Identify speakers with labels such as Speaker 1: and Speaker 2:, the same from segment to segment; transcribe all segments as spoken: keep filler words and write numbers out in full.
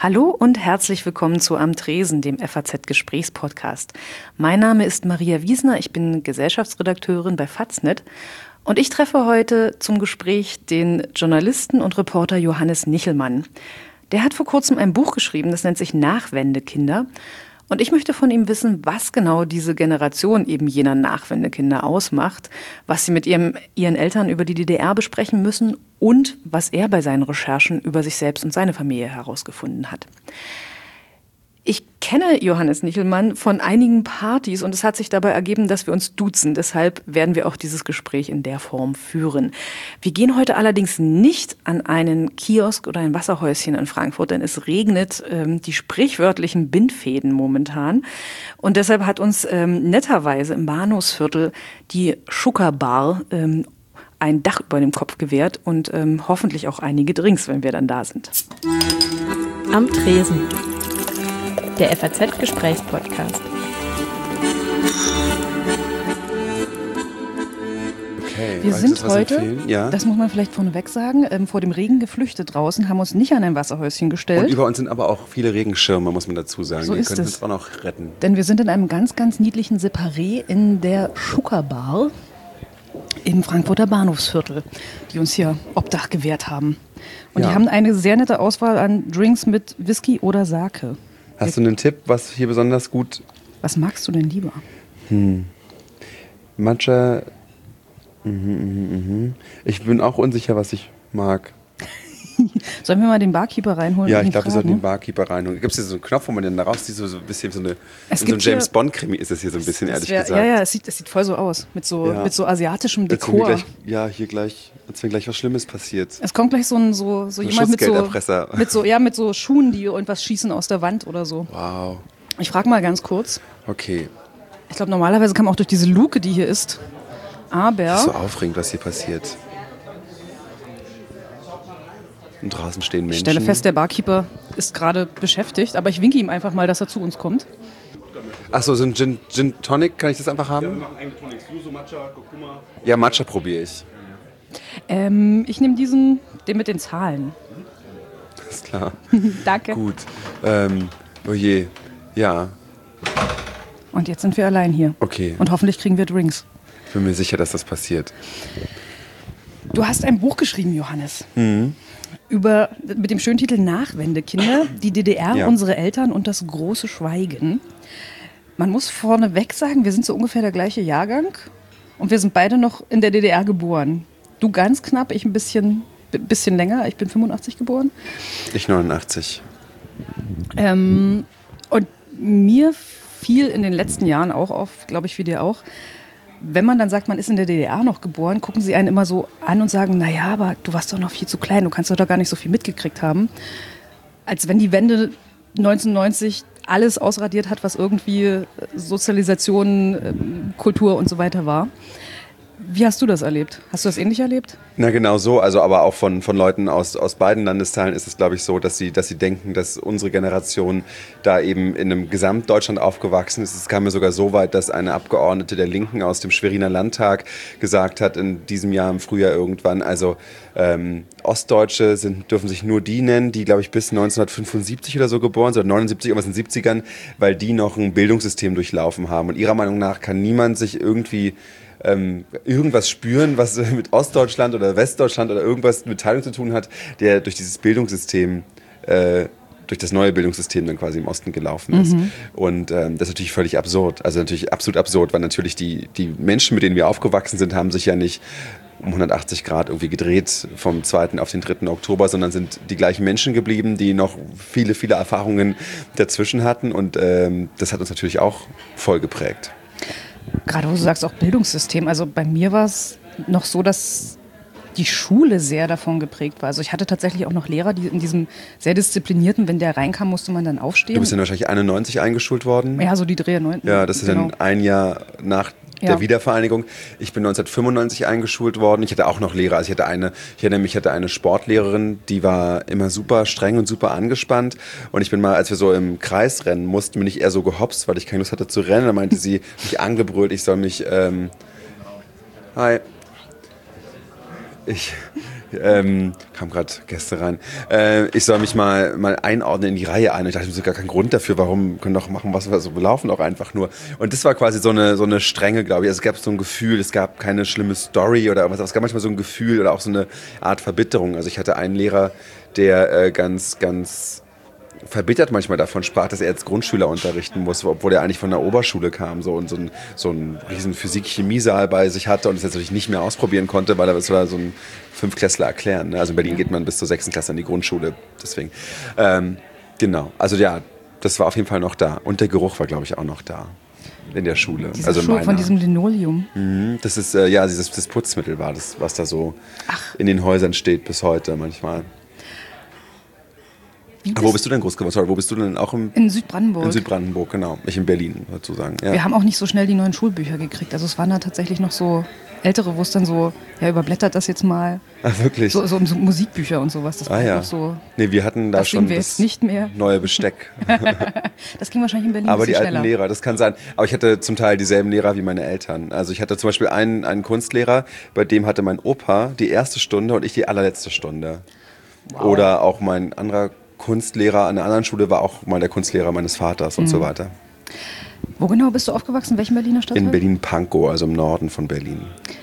Speaker 1: Hallo und herzlich willkommen zu Am Tresen, dem F A Z-Gesprächspodcast. Mein Name ist Maria Wiesner, ich bin Gesellschaftsredakteurin bei Faznet und ich treffe heute zum Gespräch den Journalisten und Reporter Johannes Nichelmann. Der hat vor kurzem ein Buch geschrieben, das nennt sich Nachwendekinder. Und ich möchte von ihm wissen, was genau diese Generation eben jener Nachwendekinder ausmacht, was sie mit ihrem, ihren Eltern über die D D R besprechen müssen und was er bei seinen Recherchen über sich selbst und seine Familie herausgefunden hat. Ich kenne Johannes Nichelmann von einigen Partys und es hat sich dabei ergeben, dass wir uns duzen. Deshalb werden wir auch dieses Gespräch in der Form führen. Wir gehen heute allerdings nicht an einen Kiosk oder ein Wasserhäuschen in Frankfurt, denn es regnet ähm, die sprichwörtlichen Bindfäden momentan. Und deshalb hat uns ähm, netterweise im Bahnhofsviertel die Schucker Bar ähm, ein Dach über dem Kopf gewährt und ähm, hoffentlich auch einige Drinks, wenn wir dann da sind.
Speaker 2: Am Tresen. Der F A Z-Gesprächspodcast.
Speaker 1: Okay, wir sind heute, ja? Das muss man vielleicht vorneweg sagen, ähm, vor dem Regen geflüchtet draußen, haben uns nicht an ein Wasserhäuschen gestellt.
Speaker 3: Und über uns sind aber auch viele Regenschirme, muss man dazu sagen.
Speaker 1: So
Speaker 3: Die
Speaker 1: ist
Speaker 3: können
Speaker 1: es.
Speaker 3: uns auch noch retten.
Speaker 1: Denn wir sind in einem ganz, ganz niedlichen Separé in der Schucker Bar im Frankfurter Bahnhofsviertel, die uns hier Obdach gewährt haben. Und ja. Die haben eine sehr nette Auswahl an Drinks mit Whisky oder Sake.
Speaker 3: Hast du einen Tipp, was hier besonders gut...
Speaker 1: Was magst du denn lieber?
Speaker 3: Hm. Matcha... Mhm, mh, mh. Ich bin auch unsicher, was ich mag.
Speaker 1: Sollen wir mal den Barkeeper reinholen?
Speaker 3: Ja, ich glaube, wir sollten den Barkeeper reinholen. Gibt es hier so einen Knopf, wo man den da rauszieht? So, so ein bisschen so eine... So ein James-Bond-Krimi ist das hier so ein bisschen, ehrlich
Speaker 1: wär,
Speaker 3: gesagt.
Speaker 1: Ja, ja, es sieht, es sieht voll so aus. Mit so, ja. mit so asiatischem Dekor.
Speaker 3: Gleich, ja, hier gleich, als wenn gleich was Schlimmes passiert.
Speaker 1: Es kommt gleich so, ein, so, so, so jemand mit so, mit so... Ja, mit so Schuhen, die irgendwas schießen aus der Wand oder so.
Speaker 3: Wow.
Speaker 1: Ich frage mal ganz kurz.
Speaker 3: Okay.
Speaker 1: Ich glaube, normalerweise kann man auch durch diese Luke, die hier ist. Aber...
Speaker 3: Das ist so aufregend, was hier passiert. Und draußen stehen Menschen.
Speaker 1: Ich stelle fest, der Barkeeper ist gerade beschäftigt, aber ich winke ihm einfach mal, dass er zu uns kommt.
Speaker 3: Achso, so ein Gin, Gin Tonic, kann ich das einfach haben?
Speaker 4: Ja, wir machen einen Tonic. Suso, Matcha, Kurkuma.
Speaker 3: Ja, Matcha probiere ich.
Speaker 1: Ähm, ich nehme diesen, den mit den Zahlen.
Speaker 3: Alles klar.
Speaker 1: Danke.
Speaker 3: Gut. Ähm, oh je, ja.
Speaker 1: Und jetzt sind wir allein hier.
Speaker 3: Okay.
Speaker 1: Und hoffentlich kriegen wir Drinks.
Speaker 3: Ich bin mir sicher, dass das passiert.
Speaker 1: Du hast ein Buch geschrieben, Johannes.
Speaker 3: Mhm.
Speaker 1: Über, mit dem schönen Titel Nachwendekinder, die D D R,
Speaker 3: ja.
Speaker 1: Unsere Eltern und das große Schweigen. Man muss vorneweg sagen, wir sind so ungefähr der gleiche Jahrgang und wir sind beide noch in der D D R geboren. Du ganz knapp, ich ein bisschen, bisschen länger. Ich bin fünfundachtzig geboren.
Speaker 3: Ich neunundachtzig.
Speaker 1: Ähm, und mir fiel in den letzten Jahren auch auf, glaube ich, wie dir auch, wenn man dann sagt, man ist in der D D R noch geboren, gucken sie einen immer so an und sagen, naja, aber du warst doch noch viel zu klein, du kannst doch da gar nicht so viel mitgekriegt haben. Als wenn die Wende neunzehnhundertneunzig alles ausradiert hat, was irgendwie Sozialisation, Kultur und so weiter war. Wie hast du das erlebt? Hast du das ähnlich erlebt?
Speaker 3: Na genau so, also aber auch von, von Leuten aus, aus beiden Landesteilen ist es, glaube ich, so, dass sie, dass sie denken, dass unsere Generation da eben in einem Gesamtdeutschland aufgewachsen ist. Es kam mir sogar so weit, dass eine Abgeordnete der Linken aus dem Schweriner Landtag gesagt hat, in diesem Jahr im Frühjahr irgendwann, also ähm, Ostdeutsche sind, dürfen sich nur die nennen, die, glaube ich, bis neunzehnhundertfünfundsiebzig oder so geboren sind, oder neunundsiebzig, irgendwas in den siebzigern, weil die noch ein Bildungssystem durchlaufen haben. Und ihrer Meinung nach kann niemand sich irgendwie Ähm, irgendwas spüren, was mit Ostdeutschland oder Westdeutschland oder irgendwas mit Teilung zu tun hat, der durch dieses Bildungssystem, äh, durch das neue Bildungssystem dann quasi im Osten gelaufen ist. Mhm. Und ähm, das ist natürlich völlig absurd. Also natürlich absolut absurd, weil natürlich die, die Menschen, mit denen wir aufgewachsen sind, haben sich ja nicht um hundertachtzig Grad irgendwie gedreht vom zweiten auf den dritten Oktober, sondern sind die gleichen Menschen geblieben, die noch viele, viele Erfahrungen dazwischen hatten. Und ähm, das hat uns natürlich auch voll geprägt.
Speaker 1: Gerade wo du sagst, auch Bildungssystem. Also bei mir war es noch so, dass die Schule sehr davon geprägt war. Also ich hatte tatsächlich auch noch Lehrer, die in diesem sehr disziplinierten, wenn der reinkam, musste man dann aufstehen.
Speaker 3: Du bist dann wahrscheinlich einundneunzig eingeschult worden?
Speaker 1: Ja, so die Dreh neun.
Speaker 3: Ja, das ist genau. Dann ein Jahr nach der ja. Wiedervereinigung. Ich bin neunzehnhundertfünfundneunzig eingeschult worden. Ich hatte auch noch Lehrer. Also ich hatte eine, ich erinnere mich, ich hatte eine Sportlehrerin, die war immer super streng und super angespannt. Und ich bin mal, als wir so im Kreis rennen mussten, bin ich eher so gehopst, weil ich keine Lust hatte zu rennen. Da meinte sie, mich angebrüllt, ich soll mich, ähm, hi. Ich, ähm, kam gerade Gäste rein, äh, ich soll mich mal, mal einordnen in die Reihe ein. Und ich dachte, es ist gar kein Grund dafür, warum können doch machen, was wir so, wir laufen auch einfach nur. Und das war quasi so eine, so eine Strenge, glaube ich. Also es gab so ein Gefühl, es gab keine schlimme Story oder was, aber es gab manchmal so ein Gefühl oder auch so eine Art Verbitterung. Also ich hatte einen Lehrer, der äh, ganz, ganz verbittert manchmal davon sprach, dass er jetzt Grundschüler unterrichten muss, obwohl er eigentlich von der Oberschule kam so und so ein, so ein riesen Physik-Chemie-Saal bei sich hatte und es jetzt natürlich nicht mehr ausprobieren konnte, weil er das war so ein Fünftklässler erklären. Ne? Also in Berlin geht man bis zur sechsten Klasse in die Grundschule, deswegen. Ähm, genau, also ja, das war auf jeden Fall noch da. Und der Geruch war, glaube ich, auch noch da in der Schule.
Speaker 1: Diese
Speaker 3: also
Speaker 1: Schuhe von diesem Linoleum.
Speaker 3: Mhm, das ist, äh, ja, dieses das Putzmittel war das, was da so Ach. in den Häusern steht bis heute manchmal. Bist wo bist du denn groß geworden? Sorry, wo bist du denn auch im,
Speaker 1: in Südbrandenburg?
Speaker 3: In Südbrandenburg, genau. Ich in Berlin, sozusagen. Ja.
Speaker 1: Wir haben auch nicht so schnell die neuen Schulbücher gekriegt. Also es waren da tatsächlich noch so ältere, wo es dann so, ja, überblättert das jetzt mal.
Speaker 3: Ach, wirklich?
Speaker 1: So, so, so Musikbücher und sowas. Das war
Speaker 3: ah, ja.
Speaker 1: so.
Speaker 3: Nee, wir hatten da
Speaker 1: das
Speaker 3: schon
Speaker 1: wir
Speaker 3: das
Speaker 1: jetzt nicht mehr.
Speaker 3: neue Besteck.
Speaker 1: Das ging wahrscheinlich in Berlin
Speaker 3: Aber die alten
Speaker 1: schneller.
Speaker 3: Lehrer, das kann sein. Aber ich hatte zum Teil dieselben Lehrer wie meine Eltern. Also ich hatte zum Beispiel einen, einen Kunstlehrer, bei dem hatte mein Opa die erste Stunde und ich die allerletzte Stunde. Wow. Oder auch mein anderer Kunstlehrer an der anderen Schule war auch mal der Kunstlehrer meines Vaters und mhm. so weiter.
Speaker 1: Wo genau bist du aufgewachsen? In welchem Berliner Stadtteil?
Speaker 3: In Berlin-Pankow, also im Norden von Berlin.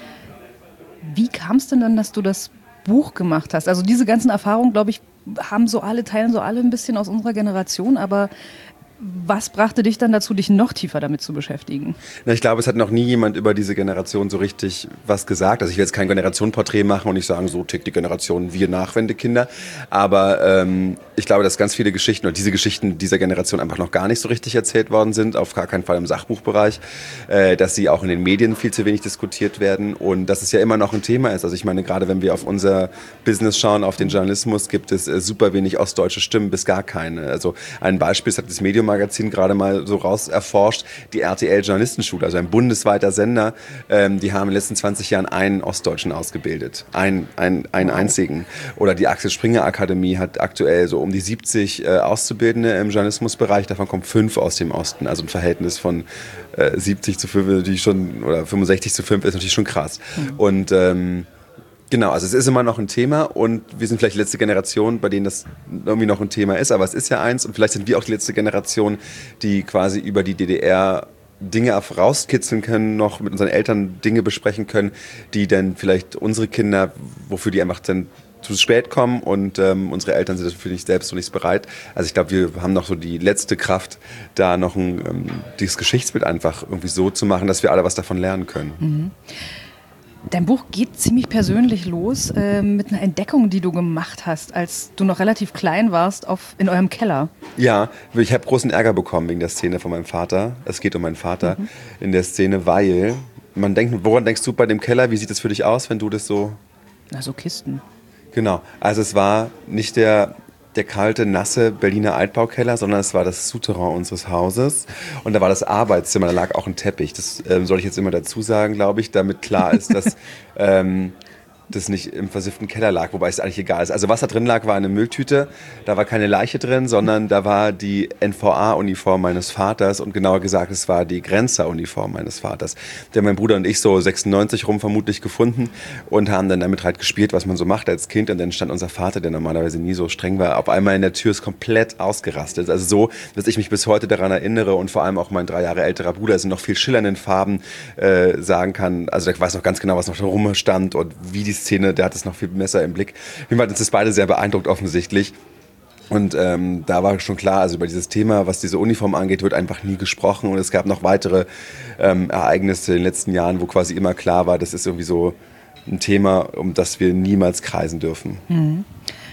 Speaker 1: Wie kam es denn dann, dass du das Buch gemacht hast? Also diese ganzen Erfahrungen, glaube ich, haben so alle, teilen so alle ein bisschen aus unserer Generation, aber was brachte dich dann dazu, dich noch tiefer damit zu beschäftigen?
Speaker 3: Na, ich glaube, es hat noch nie jemand über diese Generation so richtig was gesagt. Also ich will jetzt kein Generationenporträt machen und nicht sagen, so tickt die Generation, wir Nachwendekinder. Aber ähm, ich glaube, dass ganz viele Geschichten oder diese Geschichten dieser Generation einfach noch gar nicht so richtig erzählt worden sind, auf gar keinen Fall im Sachbuchbereich, äh, dass sie auch in den Medien viel zu wenig diskutiert werden und dass es ja immer noch ein Thema ist. Also ich meine, gerade wenn wir auf unser Business schauen, auf den Journalismus, gibt es äh, super wenig ostdeutsche Stimmen, bis gar keine. Also ein Beispiel, das hat das Medium Magazin gerade mal so raus erforscht, die R T L-Journalistenschule, also ein bundesweiter Sender, ähm, die haben in den letzten zwanzig Jahren einen Ostdeutschen ausgebildet. Ein, ein, einen wow. einzigen. Oder die Axel Springer Akademie hat aktuell so um die siebzig äh, Auszubildende im Journalismusbereich, davon kommen fünf aus dem Osten. Also ein Verhältnis von äh, siebzig zu fünf natürlich schon, oder fünfundsechzig zu fünf ist natürlich schon krass. Mhm. Und ähm, genau, also es ist immer noch ein Thema und wir sind vielleicht die letzte Generation, bei denen das irgendwie noch ein Thema ist, aber es ist ja eins und vielleicht sind wir auch die letzte Generation, die quasi über die D D R Dinge rauskitzeln können, noch mit unseren Eltern Dinge besprechen können, die dann vielleicht unsere Kinder, wofür die einfach dann zu spät kommen und ähm, unsere Eltern sind dafür nicht selbst so nicht bereit. Also ich glaube, wir haben noch so die letzte Kraft, da noch ein, ähm, dieses Geschichtsbild einfach irgendwie so zu machen, dass wir alle was davon lernen können.
Speaker 1: Mhm. Dein Buch geht ziemlich persönlich los äh, mit einer Entdeckung, die du gemacht hast, als du noch relativ klein warst auf, in eurem Keller.
Speaker 3: Ja, ich habe großen Ärger bekommen wegen der Szene von meinem Vater. Es geht um meinen Vater mhm. in der Szene, weil man denkt, woran denkst du bei dem Keller? Wie sieht es für dich aus, wenn du das so...
Speaker 1: Na, so Kisten.
Speaker 3: Genau, also es war nicht der... der kalte, nasse Berliner Altbaukeller, sondern es war das Souterrain unseres Hauses. Und da war das Arbeitszimmer, da lag auch ein Teppich. Das ähm, soll ich jetzt immer dazu sagen, glaube ich, damit klar ist, dass ähm, das nicht im versifften Keller lag, wobei es eigentlich egal ist. Also was da drin lag, war eine Mülltüte. Da war keine Leiche drin, sondern da war die N V A-Uniform meines Vaters und genauer gesagt, es war die Grenzeruniform meines Vaters. Die haben mein Bruder und ich so sechsundneunzig rum vermutlich gefunden und haben dann damit halt gespielt, was man so macht als Kind. Und dann stand unser Vater, der normalerweise nie so streng war, auf einmal in der Tür, ist komplett ausgerastet. Also so, dass ich mich bis heute daran erinnere und vor allem auch mein drei Jahre älterer Bruder, also noch viel schillernden Farben äh, sagen kann. Also der weiß noch ganz genau, was noch da rumstand und wie die Szene, der hat es noch viel besser im Blick. Wir waren uns das beide sehr beeindruckt offensichtlich. Und ähm, da war schon klar, also über dieses Thema, was diese Uniform angeht, wird einfach nie gesprochen. Und es gab noch weitere ähm, Ereignisse in den letzten Jahren, wo quasi immer klar war, das ist irgendwie so ein Thema, um das wir niemals kreisen dürfen.
Speaker 1: Mhm.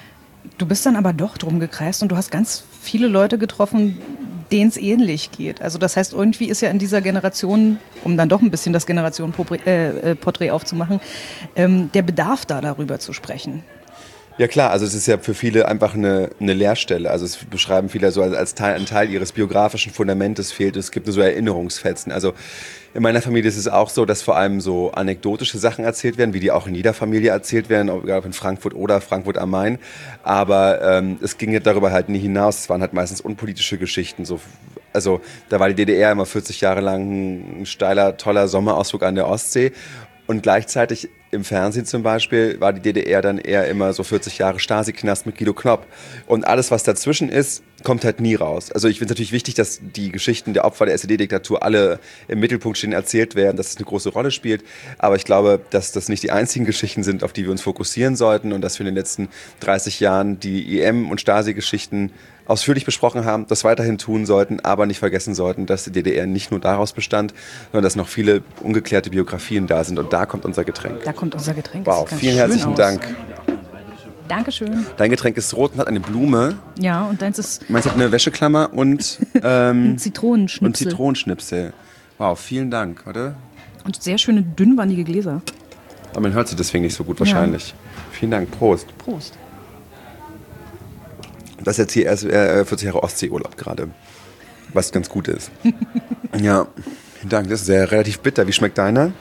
Speaker 1: Du bist dann aber doch drum gekreist und du hast ganz viele Leute getroffen, denen es ähnlich geht. Also das heißt, irgendwie ist ja in dieser Generation, um dann doch ein bisschen das Generationenporträt aufzumachen, ähm, der Bedarf da, darüber zu sprechen.
Speaker 3: Ja klar, also es ist ja für viele einfach eine, eine Leerstelle. Also es beschreiben viele so als, als Teil, ein Teil ihres biografischen Fundamentes fehlt. Es gibt nur so Erinnerungsfetzen. Also in meiner Familie ist es auch so, dass vor allem so anekdotische Sachen erzählt werden, wie die auch in jeder Familie erzählt werden, egal ob in Frankfurt oder Frankfurt am Main. Aber ähm, es ging darüber halt nie hinaus. Es waren halt meistens unpolitische Geschichten. So, also da war die D D R immer vierzig Jahre lang ein steiler, toller Sommerausflug an der Ostsee. Und gleichzeitig im Fernsehen zum Beispiel war die D D R dann eher immer so vierzig Jahre Stasi-Knast mit Guido Knopp. Und alles, was dazwischen ist, kommt halt nie raus. Also ich finde es natürlich wichtig, dass die Geschichten der Opfer der S E D-Diktatur alle im Mittelpunkt stehen, erzählt werden, dass es eine große Rolle spielt. Aber ich glaube, dass das nicht die einzigen Geschichten sind, auf die wir uns fokussieren sollten und dass wir in den letzten dreißig Jahren die I M- und Stasi-Geschichten ausführlich besprochen haben, das weiterhin tun sollten, aber nicht vergessen sollten, dass die D D R nicht nur daraus bestand, sondern dass noch viele ungeklärte Biografien da sind. Und da kommt unser Getränk.
Speaker 1: Da kommt unser Getränk.
Speaker 3: Wow, vielen herzlichen Dank.
Speaker 1: Dankeschön.
Speaker 3: Dein Getränk ist rot und hat eine Blume.
Speaker 1: Ja, und deins ist...
Speaker 3: Meins hat eine Wäscheklammer und... Ähm,
Speaker 1: Zitronenschnipsel.
Speaker 3: Und Zitronenschnipsel. Wow, vielen Dank. Warte.
Speaker 1: Und sehr schöne, dünnwandige Gläser.
Speaker 3: Aber man hört sie deswegen nicht so gut wahrscheinlich. Ja. Vielen Dank. Prost.
Speaker 1: Prost.
Speaker 3: Das ist jetzt hier erst äh, vierzig Jahre Ostseeurlaub gerade. Was ganz gut ist. Ja, vielen Dank. Das ist sehr relativ bitter. Wie schmeckt deiner?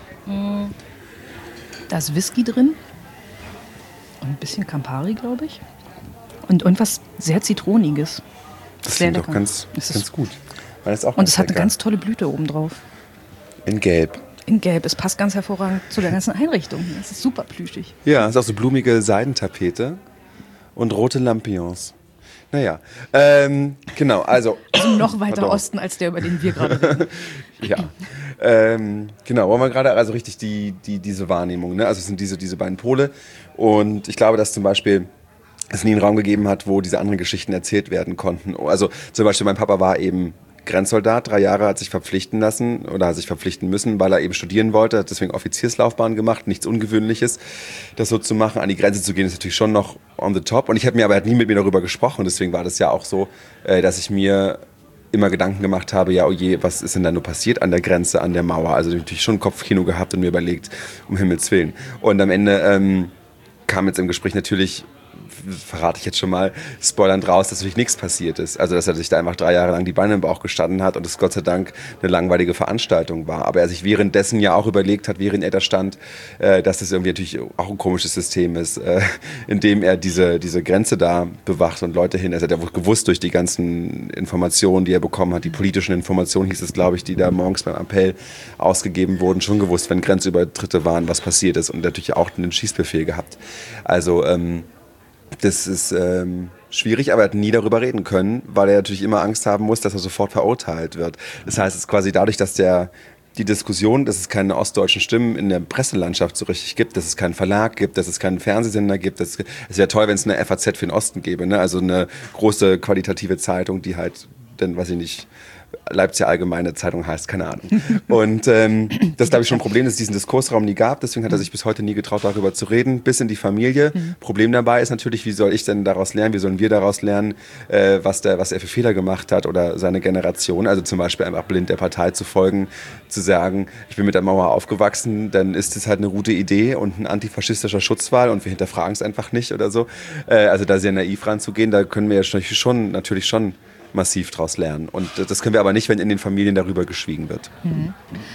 Speaker 1: Da ist Whisky drin. Und ein bisschen Campari, glaube ich. Und irgendwas sehr Zitroniges.
Speaker 3: Das
Speaker 1: sehr
Speaker 3: klingt doch ganz, ganz gut. Weil das auch
Speaker 1: und
Speaker 3: ganz
Speaker 1: es hat
Speaker 3: lecker.
Speaker 1: eine ganz tolle Blüte oben drauf.
Speaker 3: In Gelb.
Speaker 1: In Gelb. Es passt ganz hervorragend zu der ganzen Einrichtung. Es ist super plüschig.
Speaker 3: Ja, es ist auch so blumige Seidentapete und rote Lampions. Naja, ähm, genau, also...
Speaker 1: Also noch weiter
Speaker 3: Pardon.
Speaker 1: Osten als der, über den wir gerade reden.
Speaker 3: Ja, ähm, genau, wollen wir gerade also richtig die, die, diese Wahrnehmung, ne? Also es sind diese, diese beiden Pole und ich glaube, dass zum Beispiel es nie einen Raum gegeben hat, wo diese anderen Geschichten erzählt werden konnten. Also zum Beispiel mein Papa war eben Grenzsoldat, drei Jahre, hat sich verpflichten lassen oder hat sich verpflichten müssen, weil er eben studieren wollte, hat deswegen Offizierslaufbahn gemacht, nichts Ungewöhnliches, das so zu machen. An die Grenze zu gehen ist natürlich schon noch on the top und ich habe mir aber halt nie mit mir darüber gesprochen, deswegen war das ja auch so, dass ich mir immer Gedanken gemacht habe, ja, oh je, was ist denn da nur passiert an der Grenze, an der Mauer? Also natürlich schon Kopfkino gehabt und mir überlegt, um Himmels Willen. Und am Ende ähm, kam jetzt im Gespräch natürlich, verrate ich jetzt schon mal, spoilernd raus, dass natürlich nichts passiert ist. Also, dass er sich da einfach drei Jahre lang die Beine im Bauch gestanden hat und es Gott sei Dank eine langweilige Veranstaltung war. Aber er sich währenddessen ja auch überlegt hat, während er da stand, äh, dass das irgendwie natürlich auch ein komisches System ist, äh, in dem er diese, diese Grenze da bewacht und Leute hin. Also, er hat ja gewusst durch die ganzen Informationen, die er bekommen hat, die politischen Informationen, hieß es, glaube ich, die da morgens beim Appell ausgegeben wurden, schon gewusst, wenn Grenzübertritte waren, was passiert ist und natürlich auch einen Schießbefehl gehabt. Also, ähm, das ist ähm, schwierig, aber er hat nie darüber reden können, weil er natürlich immer Angst haben muss, dass er sofort verurteilt wird. Das heißt, es ist quasi dadurch, dass der, die Diskussion, dass es keine ostdeutschen Stimmen in der Presselandschaft so richtig gibt, dass es keinen Verlag gibt, dass es keinen Fernsehsender gibt. Es wäre toll, wenn es eine F A Z für den Osten gäbe, ne? Also eine große qualitative Zeitung, die halt, dann weiß ich nicht, Leipziger Allgemeine Zeitung heißt, keine Ahnung. Und ähm, das ist, glaube ich, schon ein Problem, dass es diesen Diskursraum nie gab. Deswegen hat er sich bis heute nie getraut, darüber zu reden, bis in die Familie. Mhm. Problem dabei ist natürlich, wie soll ich denn daraus lernen, wie sollen wir daraus lernen, äh, was, der, was er für Fehler gemacht hat oder seine Generation. Also zum Beispiel einfach blind der Partei zu folgen, zu sagen, ich bin mit der Mauer aufgewachsen, dann ist es halt eine gute Idee und ein antifaschistischer Schutzwall und wir hinterfragen es einfach nicht oder so. Äh, also da sehr naiv ranzugehen, da können wir ja schon, natürlich schon massiv draus lernen. Und das können wir aber nicht, wenn in den Familien darüber geschwiegen wird.
Speaker 1: Mhm.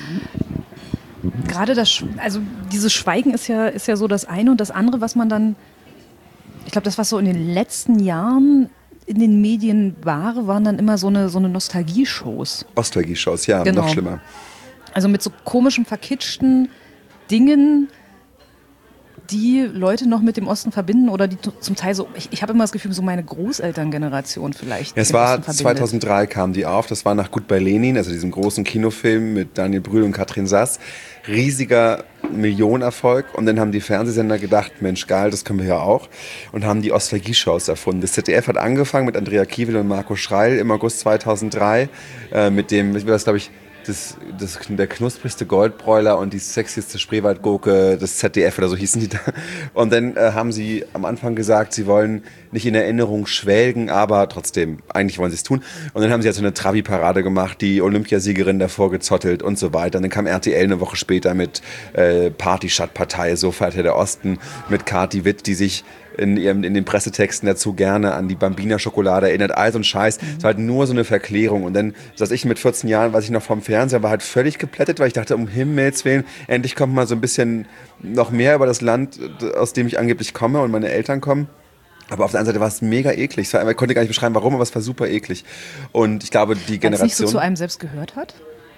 Speaker 1: Gerade das, also dieses Schweigen ist ja, ist ja so das eine und das andere, was man dann, ich glaube, das, was so in den letzten Jahren in den Medien war, waren dann immer so eine, so eine Nostalgie-Shows.
Speaker 3: Nostalgie-Shows, ja,
Speaker 1: genau.
Speaker 3: Noch schlimmer.
Speaker 1: Also mit so komischen, verkitschten Dingen, die Leute noch mit dem Osten verbinden oder die zum Teil so, ich, ich habe immer das Gefühl, so meine Großelterngeneration vielleicht.
Speaker 3: Ja, es war zweitausenddrei kam die auf, das war nach Gut bei Lenin, also diesem großen Kinofilm mit Daniel Brühl und Katrin Sass. Riesiger Millionenerfolg und dann haben die Fernsehsender gedacht, Mensch geil, das können wir ja auch und haben die Nostalgie-Shows erfunden. Das Z D F hat angefangen mit Andrea Kiewel und Marco Schreil im August zweitausenddrei äh, mit dem, ich weiß glaube ich, Das, das, der knusprigste Goldbräuler und die sexieste Spreewaldgurke des Z D F oder so hießen die da. Und dann äh, haben sie am Anfang gesagt, sie wollen nicht in Erinnerung schwelgen, aber trotzdem, eigentlich wollen sie es tun. Und dann haben sie jetzt so eine Trabi-Parade gemacht, die Olympiasiegerin davor gezottelt und so weiter. Und dann kam R T L eine Woche später mit äh, Party-Stadt-Partei, so feiert der Osten, mit Kathi Witt, die sich in, ihrem, in den Pressetexten dazu gerne an die Bambina-Schokolade erinnert, all so ein Scheiß. Es mhm. war halt nur so eine Verklärung. Und dann saß ich mit vierzehn Jahren, weiß ich noch, vom Fernseher, war halt völlig geplättet, weil ich dachte, um Himmels Willen, endlich kommt mal so ein bisschen noch mehr über das Land, aus dem ich angeblich komme und meine Eltern kommen. Aber auf der anderen Seite war es mega eklig. Ich konnte gar nicht beschreiben, warum, aber es war super eklig. Und ich glaube, die Generation...
Speaker 1: Weil es nicht so zu einem selbst gehört hat?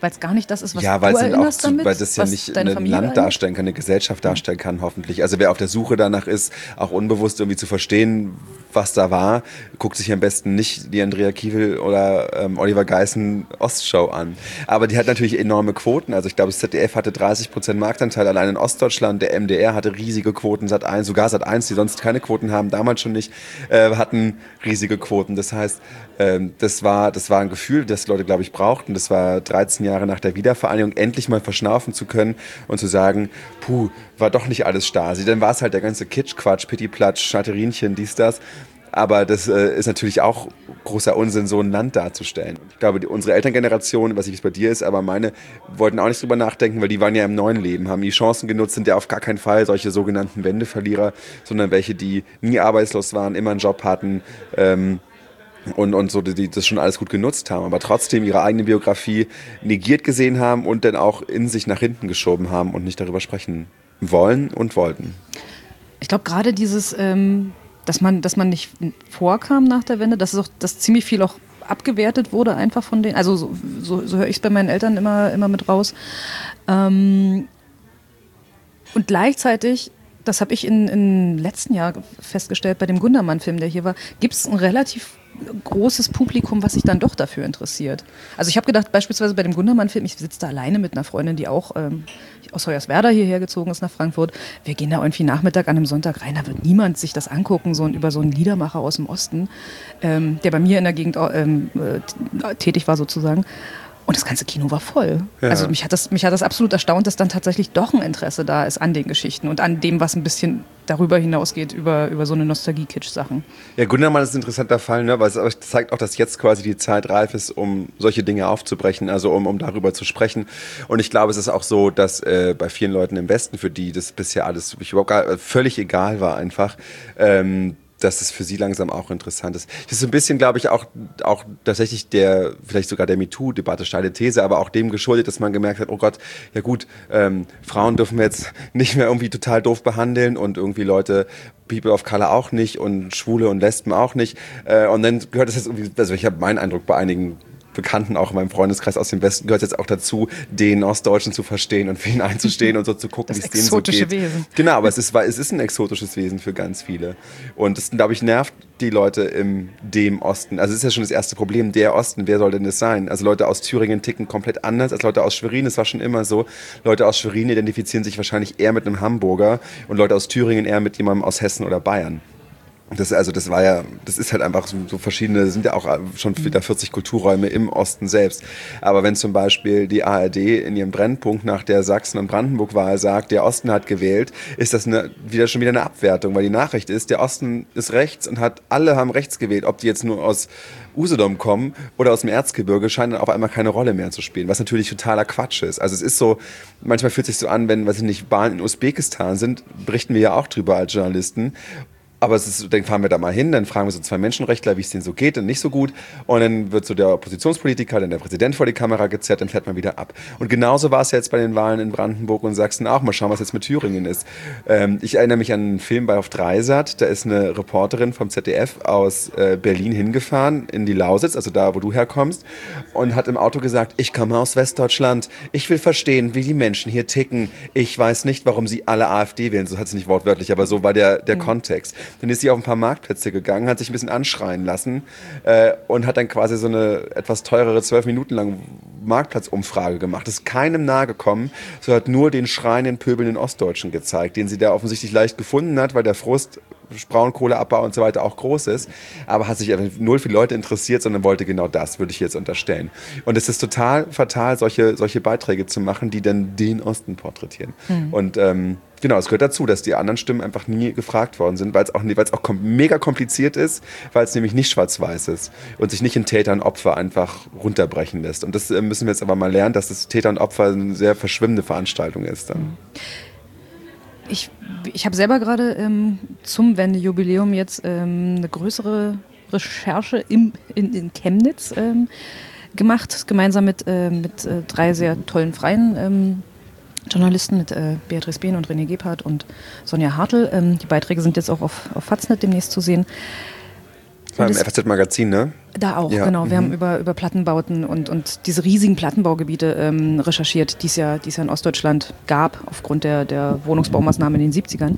Speaker 1: weil es gar nicht das ist, was
Speaker 3: ja, weil
Speaker 1: du
Speaker 3: es
Speaker 1: erinnerst
Speaker 3: auch zu,
Speaker 1: damit,
Speaker 3: weil das ja nicht ein Land
Speaker 1: erinnert?
Speaker 3: darstellen kann, eine Gesellschaft darstellen kann, hoffentlich. Also wer auf der Suche danach ist, auch unbewusst irgendwie zu verstehen, was da war, guckt sich am besten nicht die Andrea Kiewel oder ähm, Oliver Geißen Ostshow an. Aber die hat natürlich enorme Quoten. Also ich glaube, das Z D F hatte dreißig Prozent Marktanteil allein in Ostdeutschland. Der M D R hatte riesige Quoten. Sat eins, sogar Sat eins, die sonst keine Quoten haben, damals schon nicht, äh, hatten riesige Quoten. Das heißt, ähm, das war, das war ein Gefühl, das Leute, glaube ich, brauchten. Das war dreizehn Jahre nach der Wiedervereinigung, endlich mal verschnaufen zu können und zu sagen, puh, war doch nicht alles Stasi. Dann war es halt der ganze Kitsch-Quatsch, Pitti-Platsch, Schaterinchen, dies, das. Aber das äh, ist natürlich auch großer Unsinn, so ein Land darzustellen. Ich glaube, die, unsere Elterngeneration, weiß nicht, wie es bei dir ist, aber meine wollten auch nicht drüber nachdenken, weil die waren ja im neuen Leben, haben die Chancen genutzt, sind ja auf gar keinen Fall solche sogenannten Wendeverlierer, sondern welche, die nie arbeitslos waren, immer einen Job hatten, ähm, und, und so, die das schon alles gut genutzt haben, aber trotzdem ihre eigene Biografie negiert gesehen haben und dann auch in sich nach hinten geschoben haben und nicht darüber sprechen wollen und wollten.
Speaker 1: Ich glaube, gerade dieses, ähm, dass man, dass man nicht vorkam nach der Wende, dass, es auch, dass ziemlich viel auch abgewertet wurde einfach von denen, also so, so, so höre ich es bei meinen Eltern immer, immer mit raus. Ähm, und gleichzeitig, das habe ich in, im letzten Jahr festgestellt, bei dem Gundermann-Film, der hier war, gibt es ein relativ großes Publikum, was sich dann doch dafür interessiert. Also ich habe gedacht, beispielsweise bei dem Gundermann-Film, ich sitze da alleine mit einer Freundin, die auch ähm, aus Hoyerswerda hierher gezogen ist nach Frankfurt. Wir gehen da irgendwie Nachmittag an einem Sonntag rein, da wird niemand sich das angucken, so über so einen Liedermacher aus dem Osten, ähm, der bei mir in der Gegend ähm, äh, tätig war sozusagen. Und das ganze Kino war voll. Ja. Also mich hat, das, mich hat das absolut erstaunt, dass dann tatsächlich doch ein Interesse da ist an den Geschichten und an dem, was ein bisschen darüber hinausgeht, über, über so eine Nostalgie-Kitsch-Sachen.
Speaker 3: Ja, Gundermann ist ein interessanter Fall, ne? Weil es zeigt auch, dass jetzt quasi die Zeit reif ist, um solche Dinge aufzubrechen, also um, um darüber zu sprechen. Und ich glaube, es ist auch so, dass äh, bei vielen Leuten im Westen, für die das bisher alles überhaupt gar, völlig egal war einfach, ähm, dass es für sie langsam auch interessant ist. Das ist so ein bisschen, glaube ich, auch, auch tatsächlich der, vielleicht sogar der MeToo-Debatte, steile These, aber auch dem geschuldet, dass man gemerkt hat, oh Gott, ja gut, ähm, Frauen dürfen wir jetzt nicht mehr irgendwie total doof behandeln und irgendwie Leute, People of Color auch nicht und Schwule und Lesben auch nicht. Äh, und dann gehört es jetzt irgendwie, also ich habe meinen Eindruck bei einigen Bekannten auch in meinem Freundeskreis aus dem Westen gehört jetzt auch dazu, den Ostdeutschen zu verstehen und für ihn einzustehen und so zu gucken, wie es denen so geht. Das exotische Wesen. Genau, aber es ist, es ist ein exotisches Wesen für ganz viele. Und das, glaube ich, nervt die Leute im dem Osten. Also es ist ja schon das erste Problem, der Osten, wer soll denn das sein? Also Leute aus Thüringen ticken komplett anders als Leute aus Schwerin, das war schon immer so. Leute aus Schwerin identifizieren sich wahrscheinlich eher mit einem Hamburger und Leute aus Thüringen eher mit jemandem aus Hessen oder Bayern. Das, also das war ja, das ist halt einfach so, so verschiedene, sind ja auch schon wieder vierzig Kulturräume im Osten selbst. Aber wenn zum Beispiel die A R D in ihrem Brennpunkt nach der Sachsen- und Brandenburg-Wahl sagt, der Osten hat gewählt, ist das eine, wieder schon wieder eine Abwertung, weil die Nachricht ist, der Osten ist rechts und hat, alle haben rechts gewählt, ob die jetzt nur aus Usedom kommen oder aus dem Erzgebirge, scheint dann auf einmal keine Rolle mehr zu spielen, was natürlich totaler Quatsch ist. Also es ist so, manchmal fühlt es sich so an, wenn, weiß ich nicht, Wahlen in Usbekistan sind, berichten wir ja auch drüber als Journalisten. Aber es ist, dann fahren wir da mal hin, dann fragen wir so zwei Menschenrechtler, wie es denen so geht und nicht so gut. Und dann wird so der Oppositionspolitiker, dann der Präsident vor die Kamera gezerrt, dann fährt man wieder ab. Und genauso war es jetzt bei den Wahlen in Brandenburg und Sachsen auch. Mal schauen, was jetzt mit Thüringen ist. Ähm, ich erinnere mich an einen Film bei Auf Dreisat. Da ist eine Reporterin vom Z D F aus äh, Berlin hingefahren in die Lausitz, also da, wo du herkommst, und hat im Auto gesagt, ich komme aus Westdeutschland. Ich will verstehen, wie die Menschen hier ticken. Ich weiß nicht, warum sie alle AfD wählen. So hat sie nicht wortwörtlich, aber so war der, der mhm. Kontext. Dann ist sie auf ein paar Marktplätze gegangen, hat sich ein bisschen anschreien lassen äh, und hat dann quasi so eine etwas teurere, zwölf Minuten lang Marktplatzumfrage gemacht. Das ist keinem nahegekommen. So hat nur den schreienden, pöbelnden Ostdeutschen gezeigt, den sie da offensichtlich leicht gefunden hat, weil der Frust, Braunkohleabbau und so weiter auch groß ist, aber hat sich null für Leute interessiert, sondern wollte genau das, würde ich jetzt unterstellen. Und es ist total fatal, solche, solche Beiträge zu machen, die dann den Osten porträtieren. Mhm. Und ähm, genau, es gehört dazu, dass die anderen Stimmen einfach nie gefragt worden sind, weil es auch, weil es auch kom- mega kompliziert ist, weil es nämlich nicht schwarz-weiß ist und sich nicht in Täter und Opfer einfach runterbrechen lässt. Und das äh, müssen wir jetzt aber mal lernen, dass das Täter und Opfer eine sehr verschwimmende Veranstaltung ist dann. Mhm.
Speaker 1: Ich, ich habe selber gerade ähm, zum Wendejubiläum jetzt ähm, eine größere Recherche im, in, in Chemnitz ähm, gemacht, gemeinsam mit, äh, mit äh, drei sehr tollen freien ähm, Journalisten, mit äh, Beatrice Behn und René Gebhardt und Sonja Hartl. Ähm, die Beiträge sind jetzt auch auf, auf Faznet demnächst zu sehen.
Speaker 3: Beim F A Z-Magazin, ne?
Speaker 1: Da auch,
Speaker 3: ja.
Speaker 1: genau. Wir
Speaker 3: mhm.
Speaker 1: haben über, über Plattenbauten und, und diese riesigen Plattenbaugebiete ähm, recherchiert, die es ja, die es ja in Ostdeutschland gab, aufgrund der, der Wohnungsbaumaßnahmen in den siebzigern.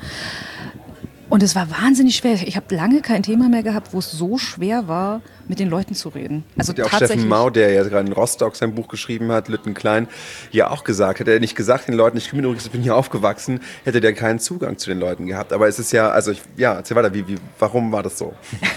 Speaker 1: Und es war wahnsinnig schwer. Ich habe lange kein Thema mehr gehabt, wo es so schwer war, mit den Leuten zu reden. Also
Speaker 3: ja, auch Steffen Mau, der ja gerade in Rostock sein Buch geschrieben hat, Lütten Klein, ja auch gesagt, hätte er nicht gesagt den Leuten, ich bin übrigens, ich bin hier aufgewachsen, hätte der keinen Zugang zu den Leuten gehabt. Aber es ist ja, also ich, ja, erzähl weiter, wie, wie, warum war das so?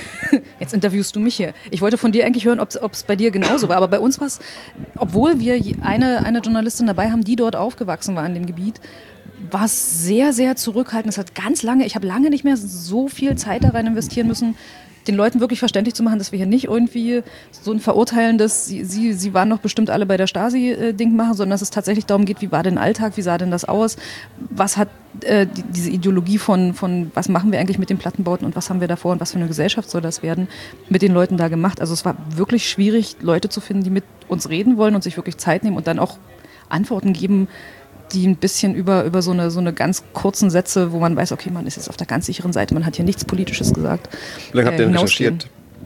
Speaker 1: Jetzt interviewst du mich hier. Ich wollte von dir eigentlich hören, ob es bei dir genauso war. Aber bei uns war es, obwohl wir eine, eine Journalistin dabei haben, die dort aufgewachsen war in dem Gebiet, war es sehr, sehr zurückhaltend. Es hat ganz lange, ich habe lange nicht mehr so viel Zeit da rein investieren müssen, den Leuten wirklich verständlich zu machen, dass wir hier nicht irgendwie so ein verurteilendes, sie, sie, sie waren doch bestimmt alle bei der Stasi-Ding machen, sondern dass es tatsächlich darum geht, wie war denn Alltag, wie sah denn das aus, was hat äh, die, diese Ideologie von, von, was machen wir eigentlich mit den Plattenbauten und was haben wir davor und was für eine Gesellschaft soll das werden, mit den Leuten da gemacht. Also es war wirklich schwierig, Leute zu finden, die mit uns reden wollen und sich wirklich Zeit nehmen und dann auch Antworten geben, die ein bisschen über, über so, eine, so eine ganz kurzen Sätze, wo man weiß, okay, man ist jetzt auf der ganz sicheren Seite, man hat hier nichts Politisches gesagt.
Speaker 3: Wie lange habt ihr denn recherchiert?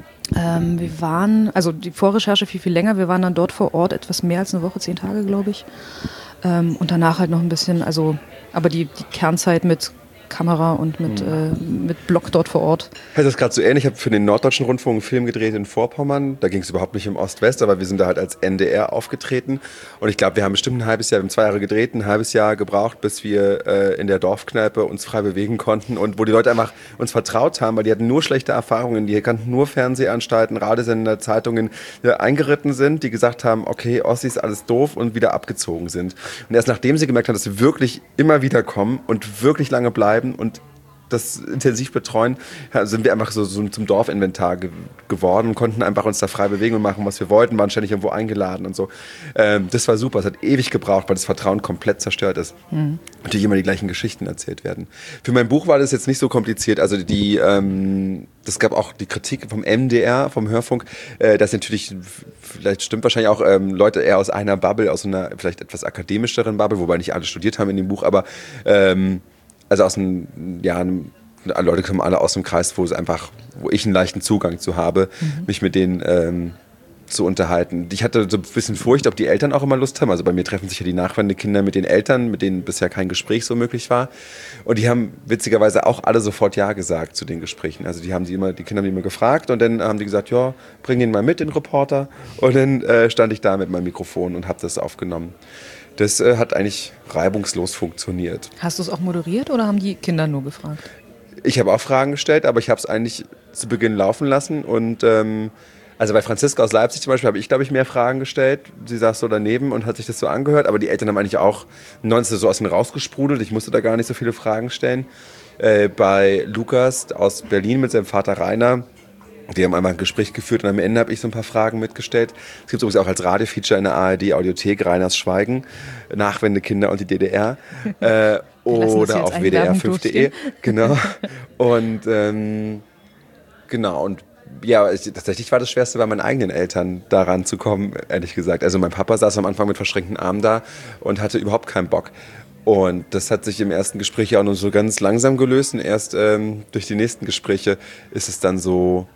Speaker 1: Ähm, wir waren, also die Vorrecherche viel, viel länger, wir waren dann dort vor Ort etwas mehr als eine Woche, zehn Tage, glaube ich. Ähm, und danach halt noch ein bisschen, also, aber die, die Kernzeit mit Kamera und mit, mhm. äh, mit Block dort vor Ort.
Speaker 3: Das ist gerade so ähnlich. Ich habe für den Norddeutschen Rundfunk einen Film gedreht in Vorpommern. Da ging es überhaupt nicht um Ost-West, aber wir sind da halt als N D R aufgetreten. Und ich glaube, wir haben bestimmt ein halbes Jahr, wir haben zwei Jahre gedreht, ein halbes Jahr gebraucht, bis wir äh, in der Dorfkneipe uns frei bewegen konnten und wo die Leute einfach uns vertraut haben, weil die hatten nur schlechte Erfahrungen, die kannten nur Fernsehanstalten, Radiosender, Zeitungen, die eingeritten sind, die gesagt haben, okay, Ossi ist alles doof und wieder abgezogen sind. Und erst nachdem sie gemerkt haben, dass sie wirklich immer wieder kommen und wirklich lange bleiben und das intensiv betreuen, sind wir einfach so, so zum Dorfinventar ge- geworden, konnten einfach uns da frei bewegen und machen, was wir wollten, waren ständig irgendwo eingeladen und so. Ähm, das war super, es hat ewig gebraucht, weil das Vertrauen komplett zerstört ist. Mhm. Natürlich immer die gleichen Geschichten erzählt werden. Für mein Buch war das jetzt nicht so kompliziert, also die, ähm, das gab auch die Kritik vom M D R, vom Hörfunk, äh, dass natürlich, vielleicht stimmt wahrscheinlich auch ähm, Leute eher aus einer Bubble, aus einer vielleicht etwas akademischeren Bubble, wobei nicht alle studiert haben in dem Buch, aber ähm, also aus einem, ja, einem, Leute kommen alle aus dem Kreis, wo es einfach, wo ich einen leichten Zugang zu habe, mhm. mich mit denen ähm, zu unterhalten. Ich hatte so ein bisschen Furcht, ob die Eltern auch immer Lust haben. Also bei mir treffen sich ja die Nachwendkinder mit den Eltern, mit denen bisher kein Gespräch so möglich war. Und die haben witzigerweise auch alle sofort Ja gesagt zu den Gesprächen. Also die haben die immer, die Kinder haben die immer gefragt und dann haben die gesagt, ja, bring den mal mit, den Reporter. Und dann äh, stand ich da mit meinem Mikrofon und habe das aufgenommen. Das äh, hat eigentlich reibungslos funktioniert.
Speaker 1: Hast du es auch moderiert oder haben die Kinder nur gefragt?
Speaker 3: Ich habe auch Fragen gestellt, aber ich habe es eigentlich zu Beginn laufen lassen. Und ähm, also bei Franziska aus Leipzig zum Beispiel habe ich, glaube ich, mehr Fragen gestellt. Sie saß so daneben und hat sich das so angehört. Aber die Eltern haben eigentlich auch neunzehn so aus mir rausgesprudelt. Ich musste da gar nicht so viele Fragen stellen. Äh, bei Lukas aus Berlin mit seinem Vater Rainer, die haben einmal ein Gespräch geführt und am Ende habe ich so ein paar Fragen mitgestellt. Es gibt übrigens auch als Radiofeature in der A R D-Audiothek Rainers Schweigen, Nachwendekinder und die D D R. Äh, oder auf w d r fünf punkt d e. Genau. Und ähm, genau. Und ja, ich, tatsächlich war das Schwerste bei meinen eigenen Eltern, daran zu kommen, ehrlich gesagt. Also mein Papa saß am Anfang mit verschränkten Armen da und hatte überhaupt keinen Bock. Und das hat sich im ersten Gespräch auch nur so ganz langsam gelöst. Und erst ähm, durch die nächsten Gespräche ist es dann so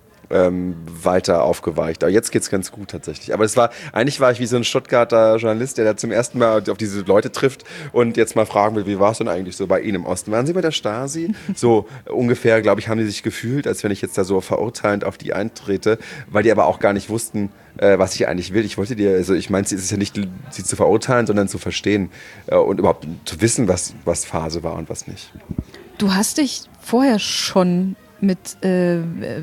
Speaker 3: ähm, weiter aufgeweicht. Aber jetzt geht's ganz gut tatsächlich. Aber es war, eigentlich war ich wie so ein Stuttgarter Journalist, der da zum ersten Mal auf diese Leute trifft und jetzt mal fragen will, wie war es denn eigentlich so bei Ihnen im Osten? Waren Sie bei der Stasi? So ungefähr, glaube ich, haben die sich gefühlt, als wenn ich jetzt da so verurteilend auf die eintrete, weil die aber auch gar nicht wussten, äh, was ich eigentlich will. Ich wollte dir, also ich meine, es ist ja nicht, sie zu verurteilen, sondern zu verstehen äh, und überhaupt zu wissen, was, was Phase war und was nicht.
Speaker 1: Du hast dich vorher schon mit äh,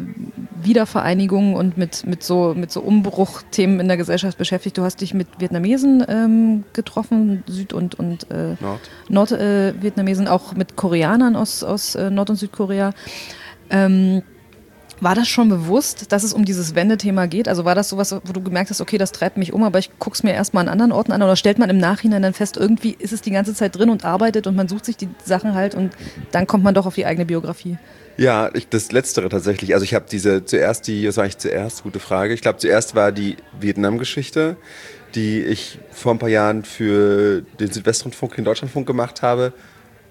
Speaker 1: Wiedervereinigung und mit, mit, so, mit so Umbruchthemen in der Gesellschaft beschäftigt. Du hast dich mit Vietnamesen ähm, getroffen, Süd- und, und äh, Nord-Vietnamesen, Nord, äh, auch mit Koreanern aus, aus äh, Nord- und Südkorea. Ähm, war das schon bewusst, dass es um dieses Wendethema geht? Also war das sowas, wo du gemerkt hast, okay, das treibt mich um, aber ich gucke es mir erstmal an anderen Orten an? Oder stellt man im Nachhinein dann fest, irgendwie ist es die ganze Zeit drin und arbeitet und man sucht sich die Sachen halt und dann kommt man doch auf die eigene Biografie?
Speaker 3: Ja, ich, das Letztere tatsächlich. Also ich habe diese zuerst die, was war eigentlich zuerst? Gute Frage. Ich glaube, zuerst war die Vietnam-Geschichte, die ich vor ein paar Jahren für den Südwestrundfunk, den Deutschlandfunk gemacht habe.